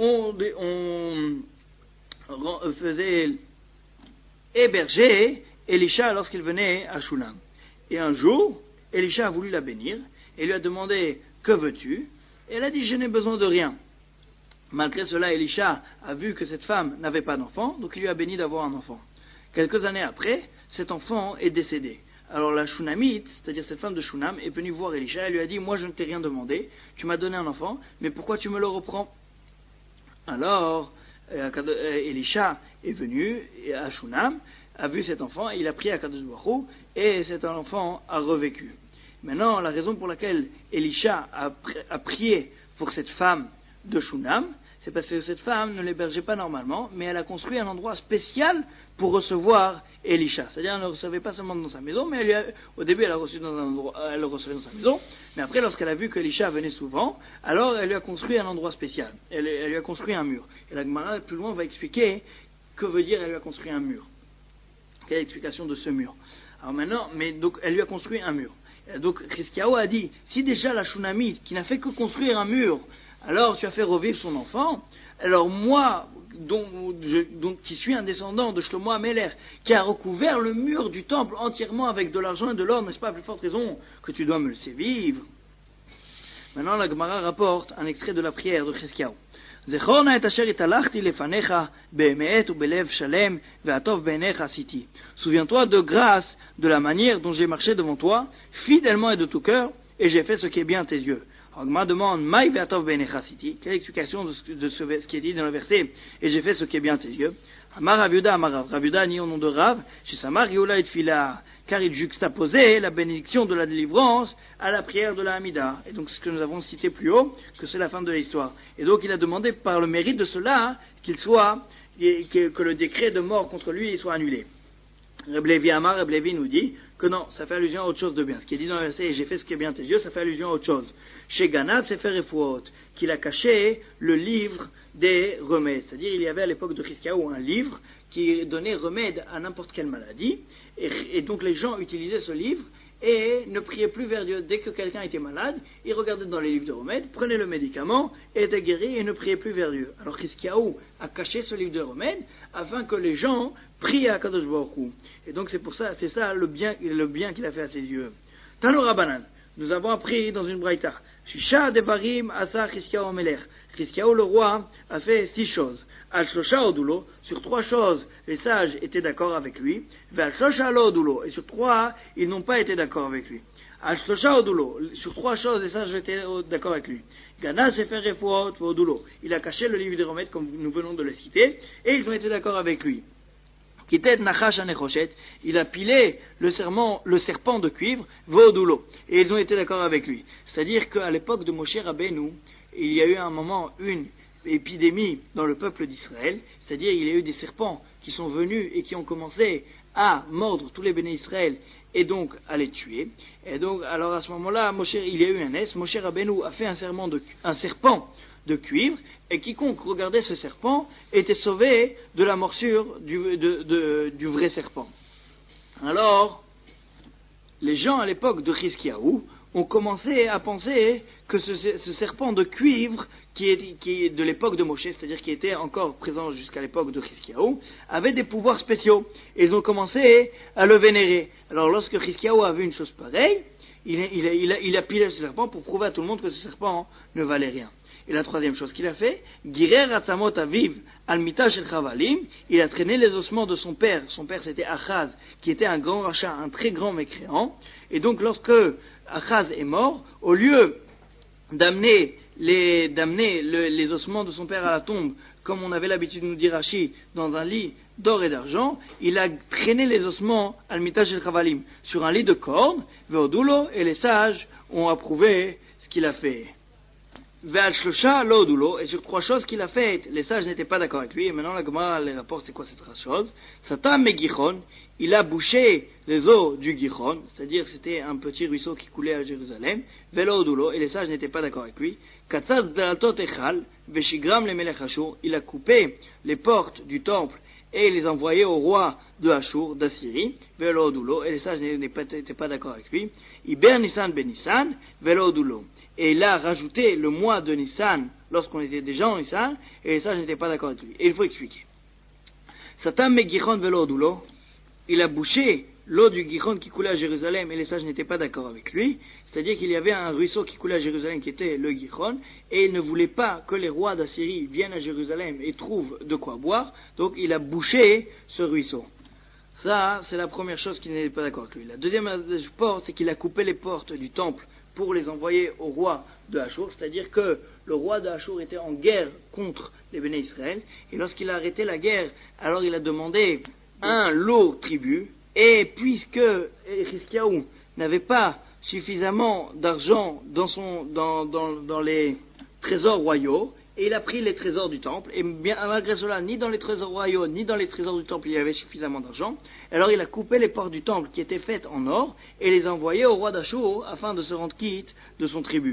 [SPEAKER 2] faisait héberger Elisha lorsqu'il venait à Shunam. Et un jour, Elisha a voulu la bénir et lui a demandé « Que veux-tu » Et elle a dit « Je n'ai besoin de rien ». Malgré cela, Elisha a vu que cette femme n'avait pas d'enfant, donc il lui a béni d'avoir un enfant. Quelques années après, cet enfant est décédé. Alors la Shunamite, c'est-à-dire cette femme de Shunam, est venue voir Elisha et lui a dit « Moi je ne t'ai rien demandé, tu m'as donné un enfant, mais pourquoi tu me le reprends ?» Alors, Elisha est venu à Shunam, a vu cet enfant, il a prié à Kadosh Baruch Hu, et cet enfant a revécu. Maintenant, la raison pour laquelle Elisha a prié pour cette femme de Shunam, c'est parce que cette femme ne l'hébergeait pas normalement, mais elle a construit un endroit spécial pour recevoir Elisha. C'est-à-dire, elle ne recevait pas seulement dans sa maison, mais au début, elle le recevait dans sa maison, mais après, lorsqu'elle a vu qu'Elisha venait souvent, alors elle lui a construit un endroit spécial. Elle lui a construit un mur. Et la Gemara, plus loin, va expliquer que veut dire elle lui a construit un mur. Quelle est l'explication de ce mur? Alors maintenant, donc, elle lui a construit un mur. Et donc, Chizkiyahu a dit, si déjà la Shunamite, qui n'a fait que construire un mur, alors tu as fait revivre son enfant, alors moi, qui suis un descendant de Shlomo Améler, qui a recouvert le mur du temple entièrement avec de l'argent et de l'or, n'est-ce pas, à plus forte raison que tu dois me laisser vivre? Maintenant, la Gemara rapporte un extrait de la prière de Chizkiyahu. זכור נא את אשר התהלכתי לפניך באמת ובלב שלם והטוב בעיניך עשיתי. Souviens-toi de grâce de la manière dont j'ai marché devant toi, fidèlement et de tout cœur, et j'ai fait ce qui est bien à tes yeux. Agma demande, Maï ve'atov b'einecha asiti. Quelle est l'explication de ce qui est dit dans le verset, et j'ai fait ce qui est bien à tes yeux? Amar Rav Yehuda, Amar Rav. Rav Yehuda dit au nom de Rav, chez Samar Yehoula et Tfila, car il juxtaposait la bénédiction de la délivrance à la prière de la Hamida. Et donc, ce que nous avons cité plus haut, que c'est la fin de l'histoire. Et donc, il a demandé par le mérite de cela, que le décret de mort contre lui soit annulé. Reb Levi Amar, Reb Levi nous dit que non, ça fait allusion à autre chose de bien. Ce qui est dit dans le verset, et j'ai fait ce qui est bien à tes yeux, ça fait allusion à autre chose. Chez Ganad, c'est faire Refuot, qu'il a caché le livre des remèdes. C'est-à-dire, il y avait à l'époque de Chizkiyahu un livre qui donnait remède à n'importe quelle maladie, et donc les gens utilisaient ce livre et ne priaient plus vers Dieu. Dès que quelqu'un était malade, ils regardaient dans les livres de remèdes, prenaient le médicament, étaient guéris et ne priaient plus vers Dieu. Alors Chizkiyahu a caché ce livre de remèdes afin que les gens prient à Kadosh Baruch Hu. Et donc c'est ça le bien qu'il a fait à ses yeux. Tano Rabbanan, nous avons appris dans une braïta, Shisha devarim asa Chizkiyahu melech. Chizkiyahu le roi a fait 6 choses. Al Shosha odulo, sur 3 choses, les sages étaient d'accord avec lui. Al Shosha lo odulo, et sur 3, ils n'ont pas été d'accord avec lui. Al Shosha odulo, sur 3 choses, les sages étaient d'accord avec lui. Gana sefer refuot odulo, il a caché le livre des remèdes comme nous venons de le citer, et ils ont été d'accord avec lui. Kitet nachash anechoshet, il a pilé le serpent de cuivre, vodulo, et ils ont été d'accord avec lui. C'est-à-dire qu'à l'époque de Moshe Rabbeinu, il y a eu à un moment une épidémie dans le peuple d'Israël, c'est-à-dire il y a eu des serpents qui sont venus et qui ont commencé à mordre tous les béné Israël et donc à les tuer. Et donc, alors à ce moment-là, il y a eu un Moshe Rabbeinu a fait un serpent de cuivre, et quiconque regardait ce serpent était sauvé de la morsure du vrai serpent. Alors, les gens à l'époque de Chizkiyahu ont commencé à penser que ce serpent de cuivre qui est de l'époque de Moshe, c'est-à-dire qui était encore présent jusqu'à l'époque de Chizkiyahu, avait des pouvoirs spéciaux. Et ils ont commencé à le vénérer. Alors lorsque Chizkiyahu a vu une chose pareille, il a pilé ce serpent pour prouver à tout le monde que ce serpent ne valait rien. Et la troisième chose qu'il a fait, Girer Atzamot Aviv Al-Mita Shel Chavalim, il a traîné les ossements de son père. Son père c'était Achaz, qui était un grand rachat, un très grand mécréant. Et donc lorsque Achaz est mort, au lieu d'amener les ossements de son père à la tombe, comme on avait l'habitude de nous dire Rashi, dans un lit d'or et d'argent, il a traîné les ossements Al-Mita Shel Chavalim sur un lit de cordes, Veodulo, et les sages ont approuvé ce qu'il a fait. Ve'al shlosha lo odulo, et sur 3 choses qu'il a faites, les sages n'étaient pas d'accord avec lui, et maintenant la Gemara les rapporte c'est quoi ces 3 choses. Satam me Gichon, il a bouché les eaux du Gichon, c'est-à-dire c'était un petit ruisseau qui coulait à Jérusalem, ve'lo odulo, et les sages n'étaient pas d'accord avec lui. Katzaz dalatot echal, ve'shigram le melech Ashur, il a coupé les portes du temple et les envoyé au roi de Ashur, d'Assyrie, ve'lo odulo, et les sages n'étaient pas d'accord avec lui. Iber Nissan ben Nissan, ve'lo odulo. Et il a rajouté le mois de Nissan lorsqu'on était déjà en Nissan, et les sages n'étaient pas d'accord avec lui. Et il faut expliquer. Satam me Gichon ve'lo odulo, il a bouché l'eau du Gichon qui coulait à Jérusalem, et les sages n'étaient pas d'accord avec lui. C'est-à-dire qu'il y avait un ruisseau qui coulait à Jérusalem qui était le Gichon, et il ne voulait pas que les rois d'Assyrie viennent à Jérusalem et trouvent de quoi boire, donc il a bouché ce ruisseau. Ça, c'est la première chose qu'il n'était pas d'accord avec lui. La deuxième porte, c'est qu'il a coupé les portes du temple pour les envoyer au roi de Ashur, c'est-à-dire que le roi de Ashur était en guerre contre les Béné Israël, et lorsqu'il a arrêté la guerre, alors il a demandé un lot tribut, et puisque Hiskiaou n'avait pas suffisamment d'argent dans les trésors royaux, et il a pris les trésors du temple, et bien malgré cela, ni dans les trésors royaux, ni dans les trésors du temple, il y avait suffisamment d'argent. Alors il a coupé les portes du temple qui étaient faites en or, et les a envoyées au roi d'Ashur, afin de se rendre quitte de son tribut.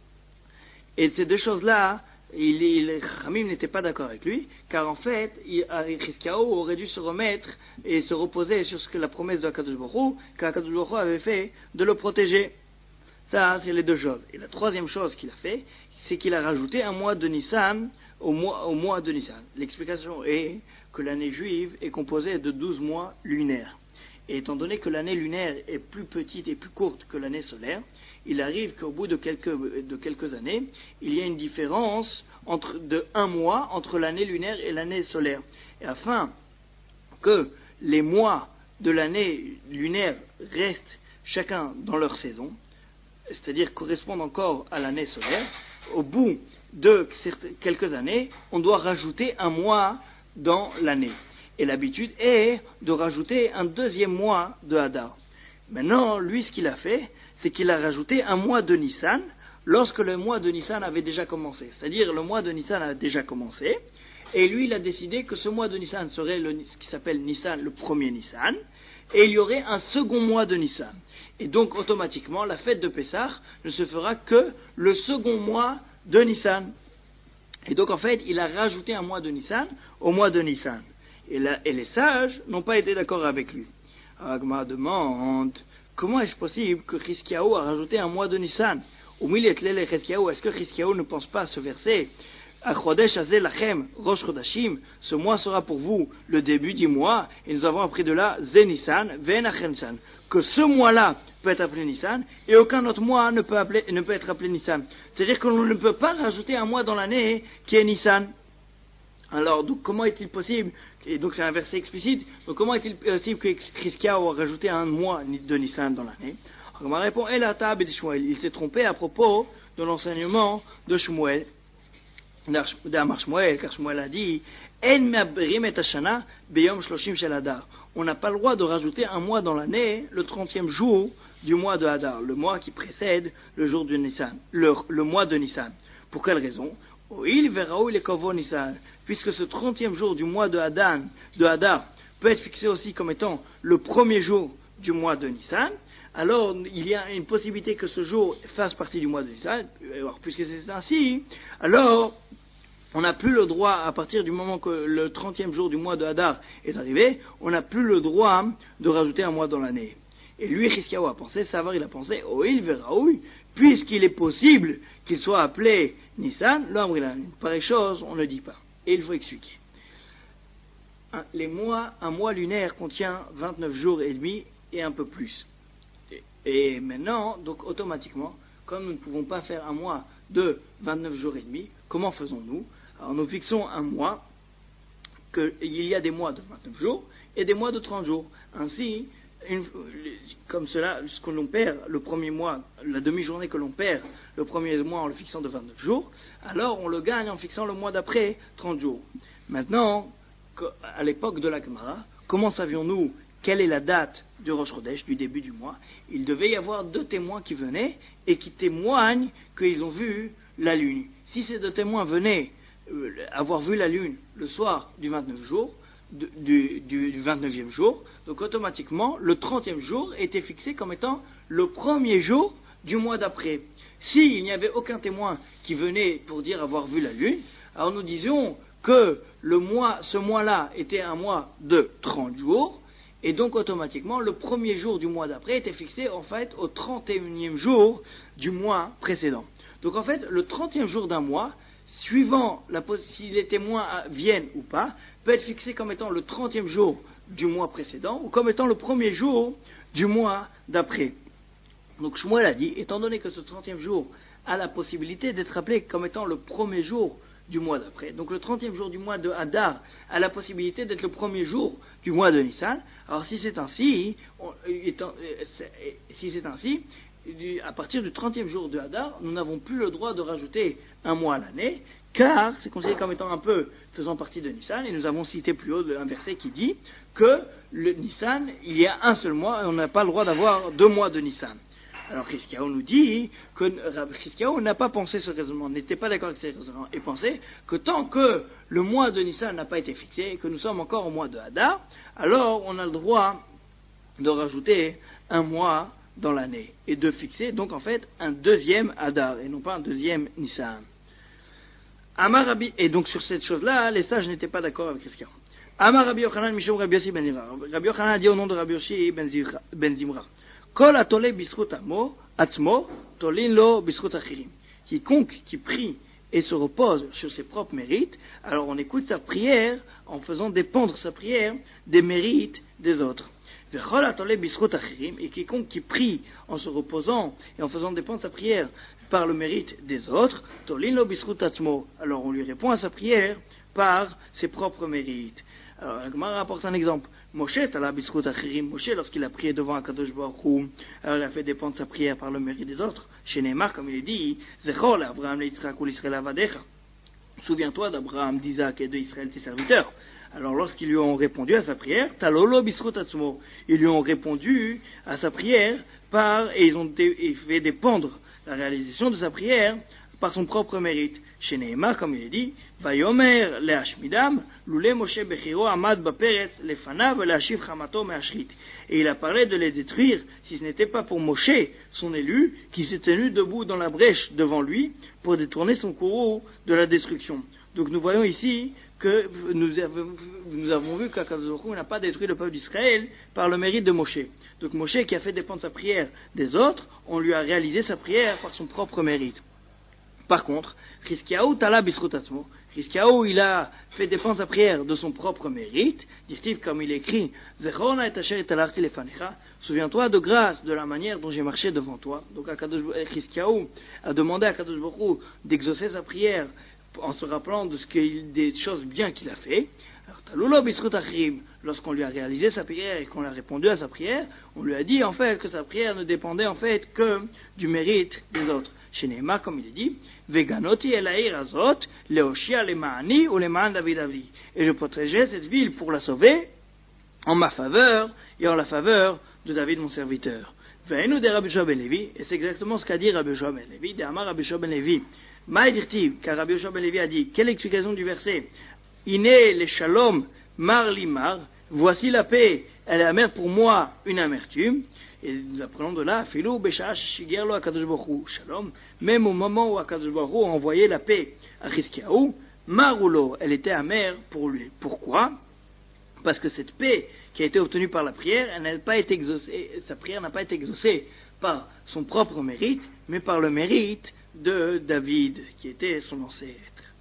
[SPEAKER 2] Et ces 2 choses-là, les Khamim n'étaient pas d'accord avec lui, car en fait, Hiskiaou aurait dû se remettre et se reposer sur ce que la promesse de Akadosh Baruch Hu, qu'Akadosh Baruch Hu avait fait de le protéger. Ça, c'est les 2 choses. Et la troisième chose qu'il a fait, c'est qu'il a rajouté un mois de Nissan au mois de Nissan. L'explication est que l'année juive est composée de 12 mois lunaires. Et étant donné que l'année lunaire est plus petite et plus courte que l'année solaire, il arrive qu'au bout de quelques années, il y a une différence de 1 mois entre l'année lunaire et l'année solaire. Et afin que les mois de l'année lunaire restent chacun dans leur saison, c'est-à-dire correspondent encore à l'année solaire, au bout de quelques années, on doit rajouter 1 mois dans l'année. Et l'habitude est de rajouter un 2e mois de Hadar. Maintenant, lui, ce qu'il a fait, c'est qu'il a rajouté 1 mois de Nissan, lorsque le mois de Nissan avait déjà commencé. C'est-à-dire, le mois de Nissan a déjà commencé, et lui, il a décidé que ce mois de Nissan serait ce qui s'appelle Nissan, le premier Nissan, et il y aurait un second mois de Nissan. Et donc, automatiquement, la fête de Pessah ne se fera que le second mois de Nissan. Et donc, en fait, il a rajouté 1 mois de Nissan au mois de Nissan. Et les sages n'ont pas été d'accord avec lui. Agma demande, comment est-ce possible que Hiskiaou a rajouté 1 mois de Nissan? Est-ce que Hiskiaou ne pense pas à ce verset? Ce mois sera pour vous le début du mois, et nous avons appris de là Nissan, que ce mois-là peut être appelé Nissan, et aucun autre mois ne peut être appelé Nissan. C'est-à-dire qu'on ne peut pas rajouter 1 mois dans l'année qui est Nissan. Alors, donc, comment est-il possible, et donc c'est un verset explicite, donc comment est-il possible que Hiskiaou a rajouté 1 mois de Nissan dans l'année? Alors, ma réponse est la table de Shmuel. Il s'est trompé à propos de l'enseignement de Shmuel. D'Amar Shmuel, car Shmuel a dit on n'a pas le droit de rajouter 1 mois dans l'année, le 30e jour du mois de Hadar, le mois qui précède le jour de Nissan, le mois de Nissan. Pour quelle raison? Puisque ce 30e jour du mois de Hadar peut être fixé aussi comme étant le premier jour du mois de Nissan, alors il y a une possibilité que ce jour fasse partie du mois de Nissan. Alors, puisque c'est ainsi, alors on n'a plus le droit, à partir du moment que le 30e jour du mois de Hadar est arrivé, on n'a plus le droit de rajouter 1 mois dans l'année. Et lui, Hiskiaou a pensé, Savar il a pensé, puisqu'il est possible qu'il soit appelé Nissan, une pareille chose, on ne dit pas. Et il faut expliquer. Un mois lunaire contient 29 jours et demi et un peu plus. Et maintenant, donc automatiquement, comme nous ne pouvons pas faire un mois de 29 jours et demi, comment faisons-nous? Alors nous fixons un mois, il y a des mois de 29 jours et des mois de 30 jours. Ainsi, comme cela, ce que l'on perd le premier mois, la demi-journée que l'on perd le premier mois en le fixant de 29 jours, alors on le gagne en fixant le mois d'après 30 jours. Maintenant, à l'époque de la Gemara, comment savions-nous quelle est la date du Rosh Chodesh, du début du mois? Il devait y avoir 2 témoins qui venaient et qui témoignent qu'ils ont vu la lune. Si ces deux témoins venaient avoir vu la lune le soir du 29 jour, du 29e jour, donc automatiquement le 30e jour était fixé comme étant le premier jour du mois d'après. S'il n'y avait aucun témoin qui venait pour dire avoir vu la lune, alors nous disions que ce mois-là était un mois de 30 jours, et donc automatiquement le premier jour du mois d'après était fixé en fait au 31e jour du mois précédent. Donc en fait le 30e jour d'un mois, suivant si les témoins viennent ou pas, peut être fixé comme étant le 30e jour du mois précédent ou comme étant le premier jour du mois d'après. Donc Shmuel a dit, étant donné que ce 30e jour a la possibilité d'être appelé comme étant le premier jour du mois d'après, donc le 30e jour du mois de Hadar a la possibilité d'être le premier jour du mois de Nissan, alors si c'est ainsi, à partir du 30e jour de Hadar, nous n'avons plus le droit de rajouter un mois à l'année, car c'est considéré comme étant un peu faisant partie de Nissan, et nous avons cité plus haut un verset qui dit que le Nissan, il y a un seul mois, et on n'a pas le droit d'avoir 2 mois de Nissan. Alors Chizkiyahu nous dit que Chizkiyahu n'a pas pensé ce raisonnement, n'était pas d'accord avec ce raisonnement, et pensait que tant que le mois de Nissan n'a pas été fixé, et que nous sommes encore au mois de Hadar, alors on a le droit de rajouter un mois dans l'année, et de fixer donc en fait un deuxième Hadar, et non pas un deuxième Nissan. Amar Rabbi, et donc sur cette chose-là, les sages n'étaient pas d'accord avec Chizkiyahu. Amar Rabbi Yochanan Mishum Rabbi Yossi ben Zimra. Rabbi Yochanan a dit au nom de Rabbi Yossi ben Zimra, Kol atole bisrut atzmo, tolin lo bisrut achirim. Quiconque qui prie et se repose sur ses propres mérites, alors on écoute sa prière en faisant dépendre sa prière des mérites des autres. Vechol atole bisrut achirim, et quiconque qui prie en se reposant et en faisant dépendre sa prière par le mérite des autres, tolin lo bisrut atzmo, alors on lui répond à sa prière par ses propres mérites. Alors, la Gemara rapporte un exemple. Moshe, lorsqu'il a prié devant Akadosh Baruch Hu, alors il a fait dépendre sa prière par le mérite des autres. Chez Neymar, comme il est dit, Zechol, Abraham, Yitzhak ou l'Israël Avadecha. Souviens-toi d'Abraham, d'Isaac et d'Israël, tes serviteurs. Alors, lorsqu'ils lui ont répondu à sa prière, Talolo Bisrut Atzmo, ils lui ont répondu à sa prière et ils ont fait dépendre la réalisation de sa prière par son propre mérite. Chez Neymar, comme il est dit, Vayomer le'ashmidam, lule Moshe bechiro amad baperetz lefanav le'ashiv chamato me'ashrit. Et il a parlé de les détruire, si ce n'était pas pour Moshe, son élu, qui s'est tenu debout dans la brèche devant lui, pour détourner son courroux de la destruction. Donc nous voyons ici que nous avons vu qu'Akadosh Baruch Hu n'a pas détruit le peuple d'Israël par le mérite de Moshe. Donc Moshe, qui a fait dépendre sa prière des autres, on lui a réalisé sa prière par son propre mérite. Par contre, Chizkiyahu tala bisrut atzmo, Chizkiyahu il a fait dépendre sa prière de son propre mérite, dit-il comme il écrit, Zechorna et asher talarti lefanecha, souviens-toi de grâce de la manière dont j'ai marché devant toi. Donc Chizkiyahu a demandé à Kadosh Baruch Hu d'exaucer sa prière en se rappelant des choses bien qu'il a fait. Alors, Talulo bisrut achrim, lorsqu'on lui a réalisé sa prière et qu'on a répondu à sa prière, on lui a dit en fait que sa prière ne dépendait en fait que du mérite des autres. Chez Neymar, comme il est dit, Veganoti elaïr azot, leoshia lema'ani ou le'ma'an David avi. Et je protégeais cette ville pour la sauver en ma faveur et en la faveur de David mon serviteur. Ve'enu de Rabbi Yoshua ben Levi, et c'est exactement ce qu'a dit Rabbi Yoshua ben Levi, de Amar Rabbi Yoshua ben Levi. Maïdirtiv, car Rabbi Yoshua ben Levi a dit, quelle explication du verset? Iné le shalom mar limar, voici la paix, elle est amère pour moi une amertume. Et nous apprenons de là, filou beshash shigerlo akadosh baruch hu shalom, même au moment où Akadosh Baruch Hu a envoyé la paix à Chizkiyahu, marulo, elle était amère pour lui. Pourquoi? Parce que cette paix qui a été obtenue par la prière, elle n'a pas été exaucée, sa prière n'a pas été exaucée par son propre mérite, mais par le mérite de David, qui était son ancêtre.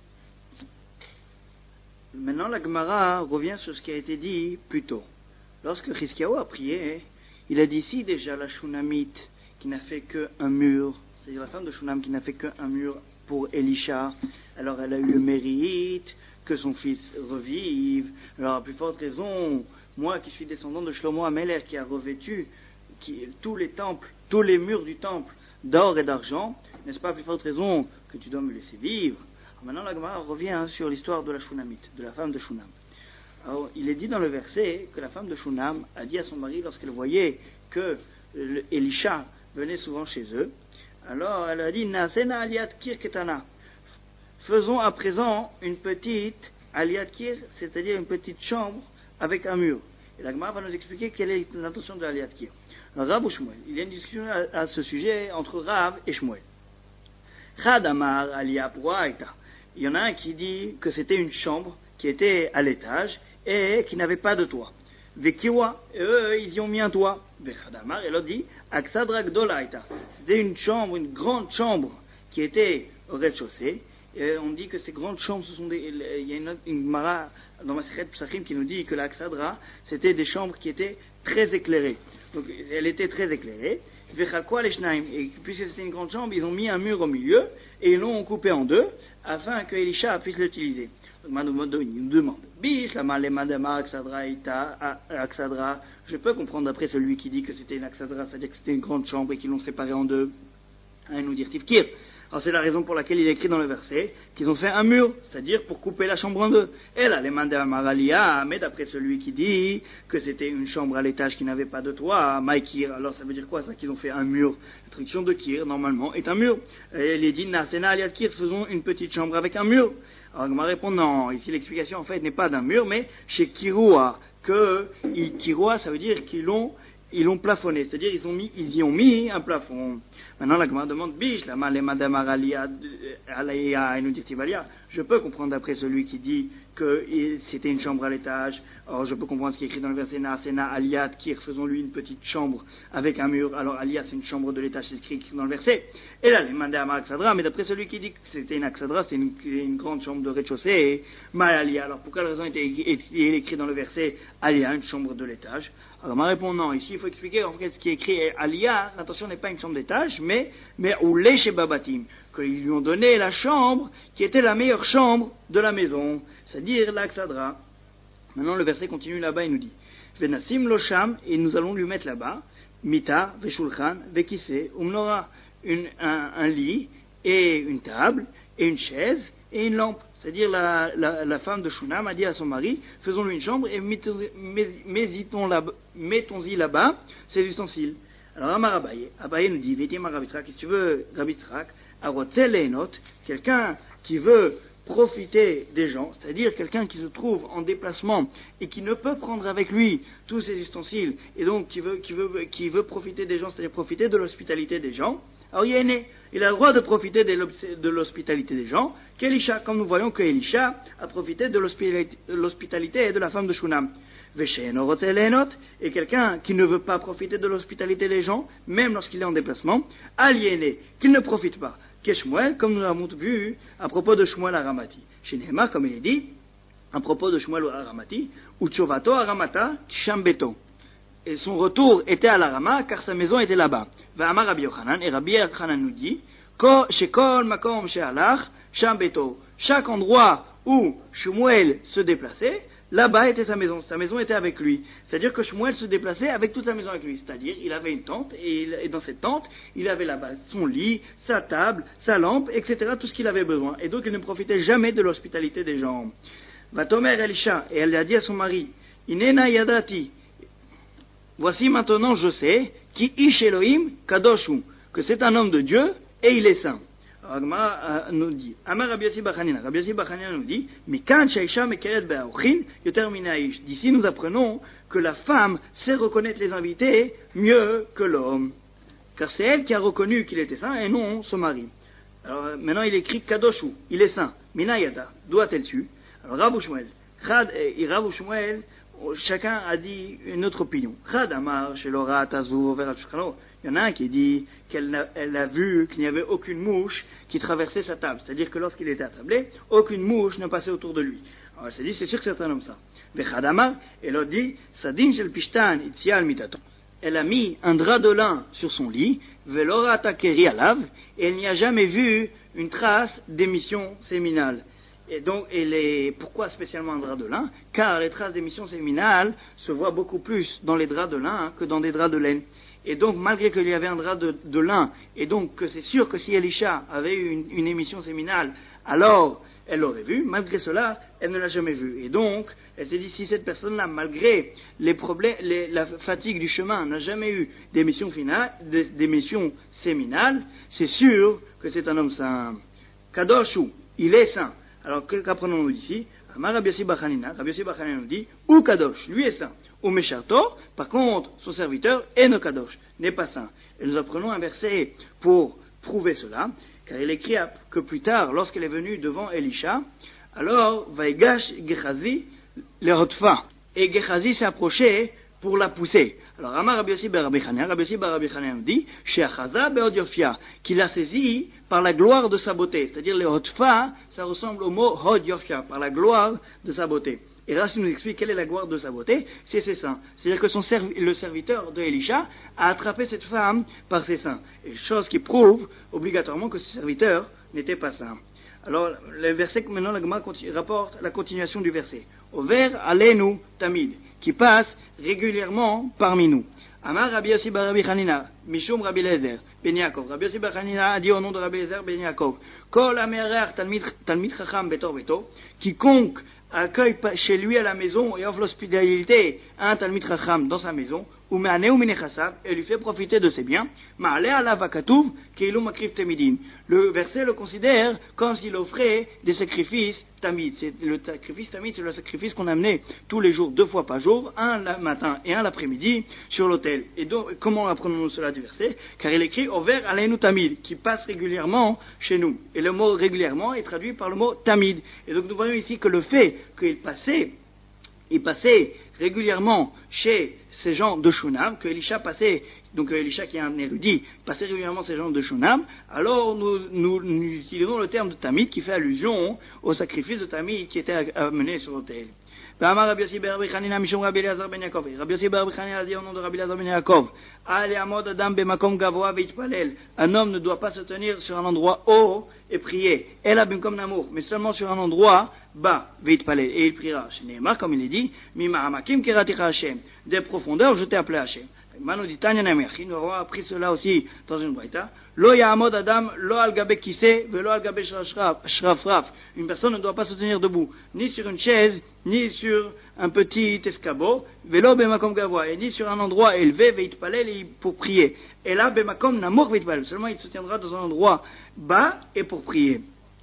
[SPEAKER 2] Maintenant, la Gemara revient sur ce qui a été dit plus tôt. Lorsque Chizkiyahu a prié, il a dit ici déjà la Shunamite qui n'a fait qu'un mur, c'est-à-dire la femme de Shunam qui n'a fait qu'un mur pour Elisha, alors elle a eu le mérite que son fils revive. Alors à plus forte raison, moi qui suis descendant de Shlomo Ameler qui a revêtu tous les temples, tous les murs du temple d'or et d'argent, n'est-ce pas à plus forte raison que tu dois me laisser vivre? Alors maintenant la Gemara revient sur l'histoire de la Shunamite, de la femme de Shunam. Alors, il est dit dans le verset que la femme de Shunam a dit à son mari lorsqu'elle voyait que Elisha venait souvent chez eux, Alors elle a dit Nasena aliat kir ketana. Faisons à présent une petite aliat kir, c'est-à-dire une petite chambre avec un mur. Et la Gemara va nous expliquer quelle est l'intention de l'aliat kir. Rav ou Shmuel. Il y a une discussion à ce sujet entre Rav et Shmuel. Chad Amar aliat Braïta. Il y en a un qui dit que c'était une chambre qui était à l'étage et qui n'avait pas de toit. Vekiwa, eux, ils y ont mis un toit. Vechad Amar, et l'autre dit Aksadra Gdolaïta. C'était une chambre, une grande chambre qui était au rez-de-chaussée. Et on dit que ces grandes chambres, il y a une Gemara dans Masechet Psachim qui nous dit que l'Aksadra, c'était des chambres qui étaient très éclairées. Donc, elle était très éclairée. Et puisque c'était une grande chambre, ils ont mis un mur au milieu et ils l'ont coupé en deux afin que Elisha puisse l'utiliser. Donc, il nous demande je peux comprendre d'après celui qui dit que c'était une Aksadra, c'est-à-dire que c'était une grande chambre et qu'ils l'ont séparée en deux. Il nous dit Tivkir. Alors c'est la raison pour laquelle il est écrit dans le verset qu'ils ont fait un mur, c'est-à-dire pour couper la chambre en deux. Et là, les mandats Maralia, mais d'après celui qui dit que c'était une chambre à l'étage qui n'avait pas de toit, Maïkir, alors ça veut dire quoi ça qu'ils ont fait un mur? La traduction de Kir, normalement, est un mur. Et il est dit, Nasena aliat Kir, faisons une petite chambre avec un mur. Alors on m'a répondu, non, ici l'explication en fait n'est pas d'un mur, mais chez Kiroua, Kiroua ça veut dire qu'ils l'ont plafonné, c'est-à-dire ils y ont mis un plafond. Maintenant la Gemara demande Bish, la madame Aralia Alaya et nous dit Tivalia. Je peux comprendre d'après celui qui dit que c'était une chambre à l'étage. Alors je peux comprendre ce qui est écrit dans le verset Naasena Aliat Kir, faisons-lui une petite chambre avec un mur. Alors Alia c'est une chambre de l'étage, c'est écrit dans le verset. Et là les madame Aksadra, mais d'après celui qui dit que c'était une Aksadra, c'est une grande chambre de rez-de-chaussée. Alia. Alors pour quelle raison est écrit dans le verset Alia, une chambre de l'étage? Alors ma réponse non. Ici il faut expliquer en fait ce qui est écrit Alia. L'intention n'est pas une chambre d'étage, mais ou les chez Babatim, qu'ils lui ont donné la chambre qui était la meilleure chambre de la maison, c'est-à-dire l'Aksadra. Maintenant le verset continue là-bas, il nous dit Venasim Losham, et nous allons lui mettre là-bas Mita, Veshulchan, Vekise, Umnora, un lit et une table et une chaise et une lampe. C'est-à-dire la femme de Shunam a dit à son mari, faisons-lui une chambre et mettons-y là-bas ses ustensiles. Alors Amar Abaye nous dit, Vétima Rabitrak, si tu veux Rabitrak, Aroteleinot, quelqu'un qui veut profiter des gens, c'est-à-dire quelqu'un qui se trouve en déplacement et qui ne peut prendre avec lui tous ses ustensiles, et donc qui veut profiter des gens, c'est-à-dire profiter de l'hospitalité des gens. Alors il a le droit de profiter de l'hospitalité des gens, qu'Elisha, comme nous voyons que Elisha a profité de l'hospitalité de la femme de Shunam. Et quelqu'un qui ne veut pas profiter de l'hospitalité des gens, même lorsqu'il est en déplacement, aliéné, qu'il ne profite pas. Shmuel, comme nous l'avons vu à propos de Shmuel Aramati. Chez Nehemar, comme il est dit, à propos de Shmuel Aramati, Uchovato Aramata Shambeto. Et son retour était à la Rama, car sa maison était là-bas. Va'amar Rabbi Yochanan, et Rabbi Yochanan nous dit, Shekol Makom She'alach Shambeto. Chaque endroit où Shmuel se déplaçait, là-bas était sa maison était avec lui. C'est-à-dire que Shmuel se déplaçait avec toute sa maison avec lui. C'est-à-dire, il avait une tente, et dans cette tente, il avait là-bas son lit, sa table, sa lampe, etc., tout ce qu'il avait besoin. Et donc, il ne profitait jamais de l'hospitalité des gens. Vatomer Elisha, et elle a dit à son mari, Inena Yadati, voici maintenant je sais, ki ish Elohim kadoshu, que c'est un homme de Dieu, et il est saint. Agma nous dit, Amar Rabbi Yossi Bachanina nous dit, Mikan Shaisha Mekeret Be'auchin Yoter Minaish. D'ici nous apprenons que la femme sait reconnaître les invités mieux que l'homme. Car c'est elle qui a reconnu qu'il était saint et non son mari. Alors maintenant il écrit Kadoshu, il est saint. Minayada, d'où a-t-elle su? Alors Rav Shmuel, Rav Shmuel, chacun a dit une autre opinion. Chad Amar Shelora Tazu Over Al-Shulchano. Il y en a un qui dit qu'elle a vu qu'il n'y avait aucune mouche qui traversait sa table. C'est-à-dire que lorsqu'il était attablé, aucune mouche ne passait autour de lui. Alors elle s'est dit, c'est sûr que c'est un homme ça. Vechad Amar, et l'autre dit, Sadin Shel Pishtan Itzial Mitato. Elle a mis un drap de lin sur son lit, Velora Takeri Alav, et elle n'y a jamais vu une trace d'émission séminale. Et donc, pourquoi spécialement un drap de lin? Car les traces d'émission séminale se voient beaucoup plus dans les draps de lin que dans des draps de laine. Et donc, malgré qu'il y avait un drap de lin, et donc que c'est sûr que si Elisha avait eu une émission séminale alors elle l'aurait vu, malgré cela, elle ne l'a jamais vu. Et donc, elle s'est dit, si cette personne-là, malgré les problèmes, la fatigue du chemin, n'a jamais eu d'émission finale, d'émission séminale, c'est sûr que c'est un homme saint. Kadoshu, il est saint. Alors, qu'apprenons-nous d'ici? Amar Rabbi Yossi bar Chanina nous dit, ou Kadosh, lui est saint. Ou Mesharto, par contre, son serviteur, Eno Kadosh, n'est pas saint. Et nous apprenons un verset pour prouver cela, car il écrit que plus tard, lorsqu'elle est venue devant Elisha, alors, Vaigash Gehazi le Hotfa. Et Gehazi s'est approché pour la pousser. Alors, Amar Rabbi Yossi bar Rabbi Chanina nous dit, Sheachaza be'od Yofia, qu'il a saisi par la gloire de sa beauté. C'est-à-dire, le Hotfa, ça ressemble au mot Hod Yofia, par la gloire de sa beauté. Et là, si nous explique quelle est la gloire de sa beauté, c'est ses seins. C'est-à-dire que le serviteur de Elisha a attrapé cette femme par ses seins. Et chose qui prouve obligatoirement que ce serviteur n'était pas saint. Alors, le verset que maintenant la Gemara rapporte la continuation du verset. Over alenu tamid, qui passe régulièrement parmi nous. Amar Rabbi Yossi bar Rabbi Chanina, Mishum Rabbi Eliezer ben Yaakov. Rabbi Yossi bar Chanina a dit au nom de Rabbi Eliezer ben Yaakov, Kol amerer talmid chacham betor beto, quiconque accueille chez lui à la maison et offre l'hospitalité à un talmid chacham dans sa maison, ou me'aneu minechassav, et lui fait profiter de ses biens, ma'aleh alav hakatuv keilu makriv temidin. Le verset le considère comme s'il offrait des sacrifices tamid. Le sacrifice tamid, c'est le sacrifice qu'on amenait tous les jours, 2 fois par jour, un le matin et un l'après-midi, sur l'autel. Et donc, comment apprenons-nous cela du verset? Car il écrit over alenu tamid, qui passe régulièrement chez nous. Et le mot régulièrement est traduit par le mot tamid. Et donc nous voyons ici que le fait qu'il passait régulièrement chez ces gens de Shunam, que Elisha passait, donc Elisha qui est un érudit, passait régulièrement ces gens de Shunam, alors nous utilisons le terme de Tamid qui fait allusion au sacrifice de Tamid qui était amené sur l'autel. Amar Rabbi Yossi bar Rabbi Chanina Mishum Rabbi Eliezer ben Yaakov. Rabbi Yossi bar Rabbi Chanina a dit au nom de Rabbi Eliezer ben Yaakov, Al yamod adam bemakom gavoa veitpalel. Un homme ne doit pas se tenir sur un endroit haut et prier. Ela bimkom namour, mais seulement sur un endroit bas, veitpalel, et il priera. Chez Nehemar, comme il est dit, Mima hamakim kiraticha Hashem. Des profondeurs, je t'ai appelé Hashem. Manu dit Tanya Namerchi, nous avons appris cela aussi dans une braïta. Lo ya'amod adam, lo al gabe kissé, velo al gabe shrafraf. Une personne ne doit pas se tenir debout, ni sur une chaise, ni sur un petit escabeau, velo bemakom gavoa, et ni sur un endroit élevé, veitpalel, pour prier. Et là, bemakom namour veitpalel, seulement il se tiendra dans un endroit bas et pour prier.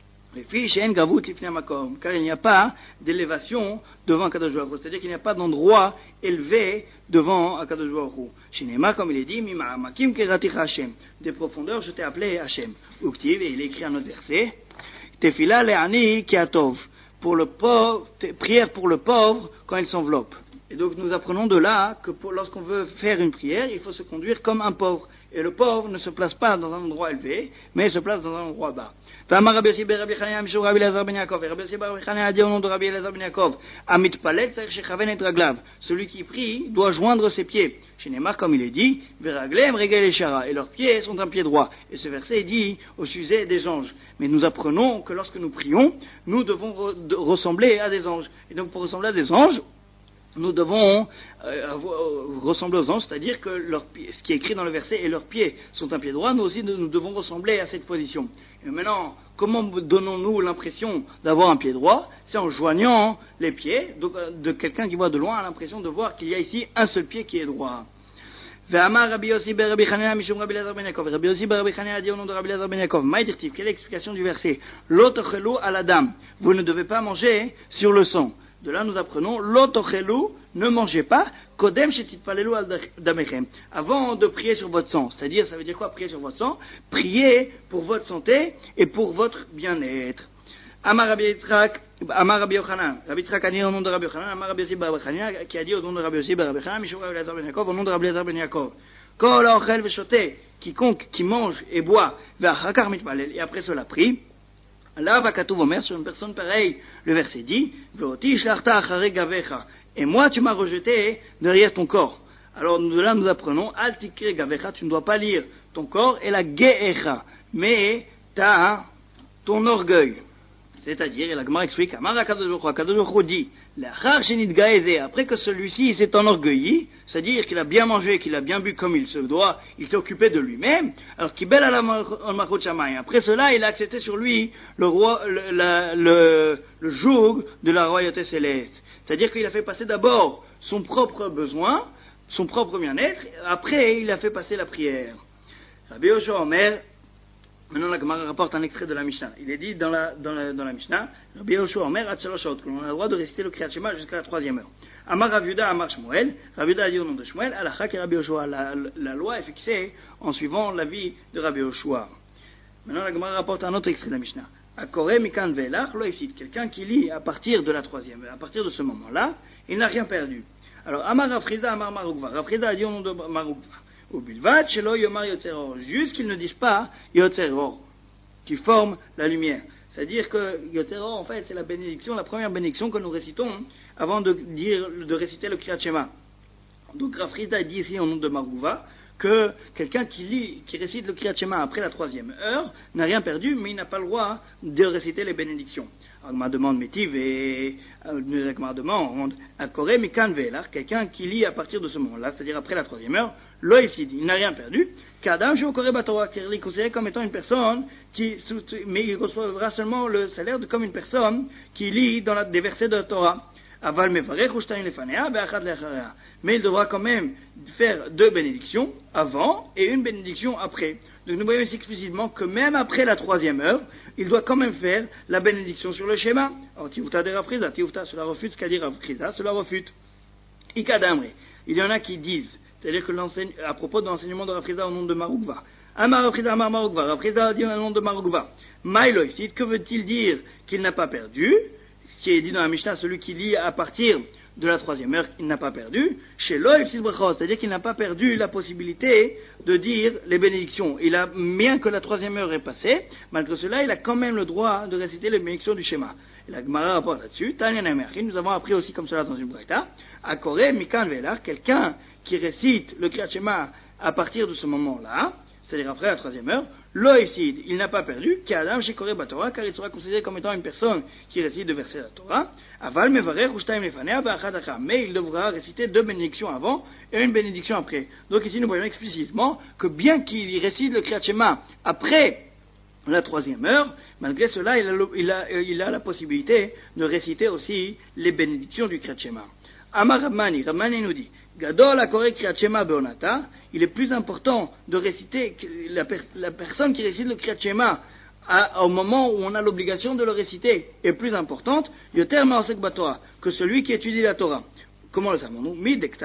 [SPEAKER 2] Car il n'y a pas d'élévation devant Akadosh Baruch Hu, c'est-à-dire qu'il n'y a pas d'endroit élevé devant Akadosh Baruch Hu. Chez Nehemar, comme il est dit, des profondeurs, je t'ai appelé Hashem. Uktiv, et il écrit un autre verset, Tefila le'ani kiatov, pour le pauvre, prière pour le pauvre quand il s'enveloppe. Et donc nous apprenons de là que lorsqu'on veut faire une prière, il faut se conduire comme un pauvre. Et le pauvre ne se place pas dans un endroit élevé, mais se place dans un endroit bas. Rabbi Yossi bar Rabbi Chanina Mishum Rabbi Eliezer ben Yaakov. Rabbi Yossi bar Rabbi Chanina a dit au nom de Rabbi Eliezer ben Yaakov, Amitpalel tzarich shechaven et raglav. Celui qui prie doit joindre ses pieds. Chez Nehemar, comme il est dit, Veraglem regel eshara, et leurs pieds sont un pied droit. Et ce verset est dit au sujet des anges. Mais nous apprenons que lorsque nous prions, nous devons ressembler à des anges. Et donc pour ressembler à des anges, nous devons ressembler aux anges, c'est-à-dire que ce qui est écrit dans le verset, et leurs pieds sont un pied droit, nous aussi nous devons ressembler à cette position. Et maintenant, comment donnons-nous l'impression d'avoir un pied droit? C'est en joignant les pieds, donc de quelqu'un qui voit de loin a l'impression de voir qu'il y a ici un seul pied qui est droit. Ve'amar Rabbi Yossi bar Rabbi Chanina Mishum Rabbi Eliezer ben Yaakov. Rabbi Yossi bar Rabbi Chanina a dit au nom de Rabbi Eliezer ben Yaakov, Maïdirtiv, quelle est l'explication du verset? L'otochelu à la dame, vous ne devez pas manger sur le sang. De là, nous apprenons, l'otochelu, ne mangez pas, kodem shetitpalelu al damechem, avant de prier sur votre sang. C'est-à-dire, ça veut dire quoi, prier sur votre sang? Prier pour votre santé et pour votre bien-être. Amar Rabbi Yitzhak, Amar Rabbi Yochanan. Rabbi Yitzhak a dit au nom de Rabbi Yochanan, Amar Rabbi Yossi bar Rabbi Chanina, qui a dit au nom de Rabbi Yossi bar Rabbi Chanina, Mishum Rabbi Eliezer ben Yaakov, au nom de Rabbi Eliezer ben Yaakov. Kol ha'ochel ve'shoteh, quiconque qui mange et boit, ve'achakar mitpalel, et après cela prie. Là, Vakatouv Omer, sur une personne pareille, le verset dit, et moi tu m'as rejeté derrière ton corps. Alors de là nous apprenons, Al tikre gavecha, tu ne dois pas lire ton corps, et la ge'echa, mais ton orgueil. C'est-à-dire, et la Gemara explique, Amar HaKadosh Baruch Hu dit, après que celui-ci s'est enorgueilli, c'est-à-dire qu'il a bien mangé, qu'il a bien bu comme il se doit, il s'est occupé de lui-même, alors Kibel ala Malchut Shamayim. Après cela, il a accepté sur lui le joug de la royauté céleste. C'est-à-dire qu'il a fait passer d'abord son propre besoin, son propre bien-être, après il a fait passer la prière. Rabbi Yoshua Omer, maintenant la Gemara rapporte un extrait de la Mishnah. Il est dit dans la Mishnah, Rabbi Yoshua Omer, on a le droit de réciter le Kriyat Shema jusqu'à la 3e heure. Amar Rav Yehuda, Amar Shmuel, Rav Yehuda a dit au nom de Shmuel, Alakha ki Rabbi Yoshua, la loi est fixée en suivant l'avis de Rabbi Yoshua. Maintenant la Gemara rapporte un autre extrait de la Mishnah. Akore mikan ve'elach lo ifsid, quelqu'un qui lit à partir de la 3e heure, à partir de ce moment-là, il n'a rien perdu. Alors Amar Rav Chizda, Amar Marukva, Rav Chizda a dit au nom de Marukva, juste qu'ils ne disent pas Yotzeror, qui forme la lumière. C'est-à-dire que Yotzeror, en fait, c'est la bénédiction, la première bénédiction que nous récitons avant de réciter le Kriyat Shema. Donc Rav Chizda dit ici au nom de Marukva que quelqu'un qui récite le Kriyat Shema après la 3e heure n'a rien perdu, mais il n'a pas le droit de réciter les bénédictions. Agma demande Métiv et Agma demande Akore Mikan Ve'elach, quelqu'un qui lit à partir de ce moment-là, c'est-à-dire après la 3e heure, il n'a rien perdu. Kadam Shokore Batorah, car il est considéré comme étant une personne mais il recevra seulement le salaire comme une personne qui lit dans des versets de la Torah. Aval mevarech ushtaim lefanea be'achad le'acharea. Mais il devra quand même faire 2 bénédictions avant et une bénédiction après. Donc nous voyons ici explicitement que même après la 3e heure, il doit quand même faire la bénédiction sur le schéma. Alors tiouta de Rav Chizda, tiouta, cela refute ce qu'a dit Rav Chizda, cela refute. Ikadamre, il y en a qui disent, c'est-à-dire que à propos de l'enseignement de Rav Chizda au nom de Marukva, Amar Rav Chizda, Amar Marukva, Rav Chizda a dit au nom de Marukva, Maïloïsid, que veut-il dire qu'il n'a pas perdu? Ce qui est dit dans la Mishnah, celui qui lit à partir de la 3e heure, il n'a pas perdu. Chez l'Oïf Silbrachot, c'est-à-dire qu'il n'a pas perdu la possibilité de dire les bénédictions. Il a, bien que la 3e heure est passée, malgré cela, il a quand même le droit de réciter les bénédictions du schéma. Et la Gemara rapporte là-dessus, Tanya Namerchin, nous avons appris aussi comme cela dans une braïta, Akore Mikan Ve'elach, quelqu'un qui récite le Kriyat Shema à partir de ce moment-là, c'est-à-dire après la 3e heure, l'oïsid, il n'a pas perdu, qu'Adam Shekore Batorah, car il sera considéré comme étant une personne qui récite de versets de la Torah, Aval Mevarech Ushtaim Lefanea Be'achad Achar, mais il devra réciter 2 bénédictions avant et une bénédiction après. Donc ici nous voyons explicitement que bien qu'il récite le Kriyat Shema après la 3e heure, malgré cela, il a la possibilité de réciter aussi les bénédictions du Kriyat Shema. Amar Rabbani nous dit, Gadol Akore Kriyat Shema Be'onata, il est plus important de réciter, la personne qui récite le Kriyat Shema au moment où on a l'obligation de le réciter est plus importante, Yoter Ma'asek Batorah, que celui qui étudie la Torah. Comment le savons-nous?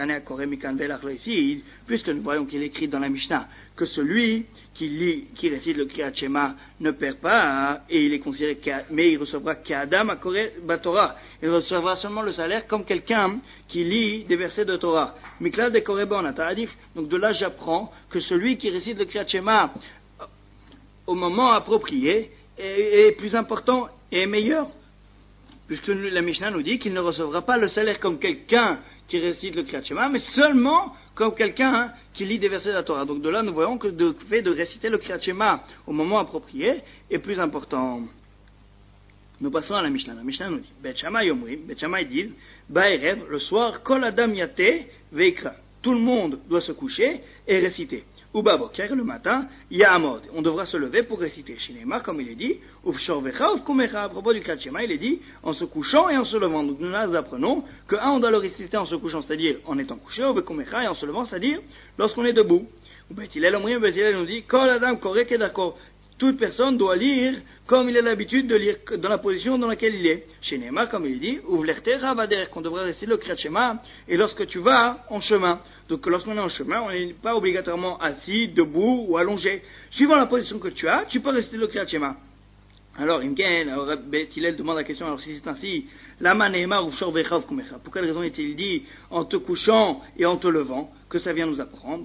[SPEAKER 2] Puisque nous voyons qu'il est écrit dans la Mishnah que celui qui récite le Kriyat Shema ne perd pas, et il est considéré mais il recevra qu'Adam Akore Batorah. Il recevra seulement le salaire comme quelqu'un qui lit des versets de Torah. Mikla de Koreba, on a taradif. Donc de là j'apprends que celui qui récite le Kriyat Shema au moment approprié est plus important et meilleur. Puisque la Mishnah nous dit qu'il ne recevra pas le salaire comme quelqu'un qui récite le Kriyat Shema, mais seulement comme quelqu'un qui lit des versets de la Torah. Donc de là, nous voyons que le fait de réciter le Kriyat Shema au moment approprié est plus important. Nous passons à la Mishnah. La Mishnah nous dit, Bet Shammai dit, Ba'erev, le soir, Kol Adam Yate Veikra. Tout le monde doit se coucher et réciter. Uba Boker, le matin, Ya'amod. On devra se lever pour réciter. Shinema, comme il est dit, Ufshorvecha, Ufkumecha. À propos du Kriyat Shema, il est dit, en se couchant et en se levant. Donc nous apprenons que on doit le réciter en se couchant, c'est-à-dire en étant couché, Ufkumecha, et en se levant, c'est-à-dire lorsqu'on est debout. Betilel nous dit, Kol Adam Korek et d'accord. Toute personne doit lire comme il a l'habitude de lire dans la position dans laquelle il est. Chez Neymar, comme il dit, qu'on devrait réciter le Kriyat Shema, et lorsque tu vas en chemin. Donc lorsqu'on est en chemin, on n'est pas obligatoirement assis, debout ou allongé. Suivant la position que tu as, tu peux réciter le Kriyat Shema. Alors, Betilel demande la question, alors si c'est ainsi, Lama Neymar ou Shorvechav Kumecha, pour quelle raison est-il dit en te couchant et en te levant, que ça vient nous apprendre?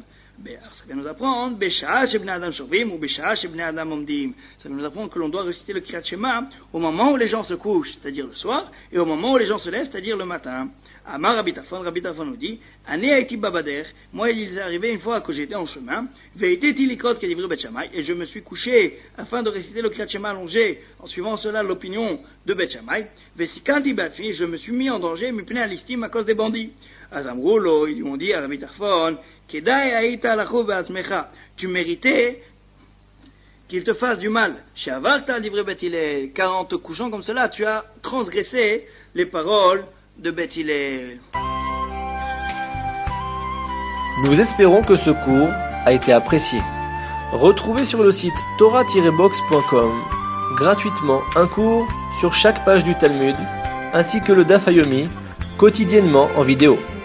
[SPEAKER 2] Ça va nous apprendre, Besha'a shebnei Adam shorvim ou Besha'a shebnei Adam omdim. Ça va nous apprendre que l'on doit réciter le Kriyat Shema au moment où les gens se couchent, c'est-à-dire le soir, et au moment où les gens se lèvent, c'est-à-dire le matin. Amar Rabbi Tarfon nous dit, Ani haïti babader, moi il est arrivé une fois que j'étais en chemin, ve'été tilikot kedivri Bet Shammai, et je me suis couché afin de réciter le Kriyat Shema allongé, en suivant cela l'opinion de Bet Shammai, ve'sikanti batfi, je me suis mis en danger, mipnei alistim à cause des bandits. Azamroulo, ils lui ont dit à Rabbi Tarfon, Kedai haïta alachou be'atzmecha, tu méritais qu'il te fasse du mal. She'avarta livré Bet Hillel, car en te couchant comme cela, tu as transgressé les paroles de Bet Hillel.
[SPEAKER 1] Nous espérons que ce cours a été apprécié. Retrouvez sur le site torah-box.com gratuitement un cours sur chaque page du Talmud, ainsi que le Daf Yomi, quotidiennement en vidéo.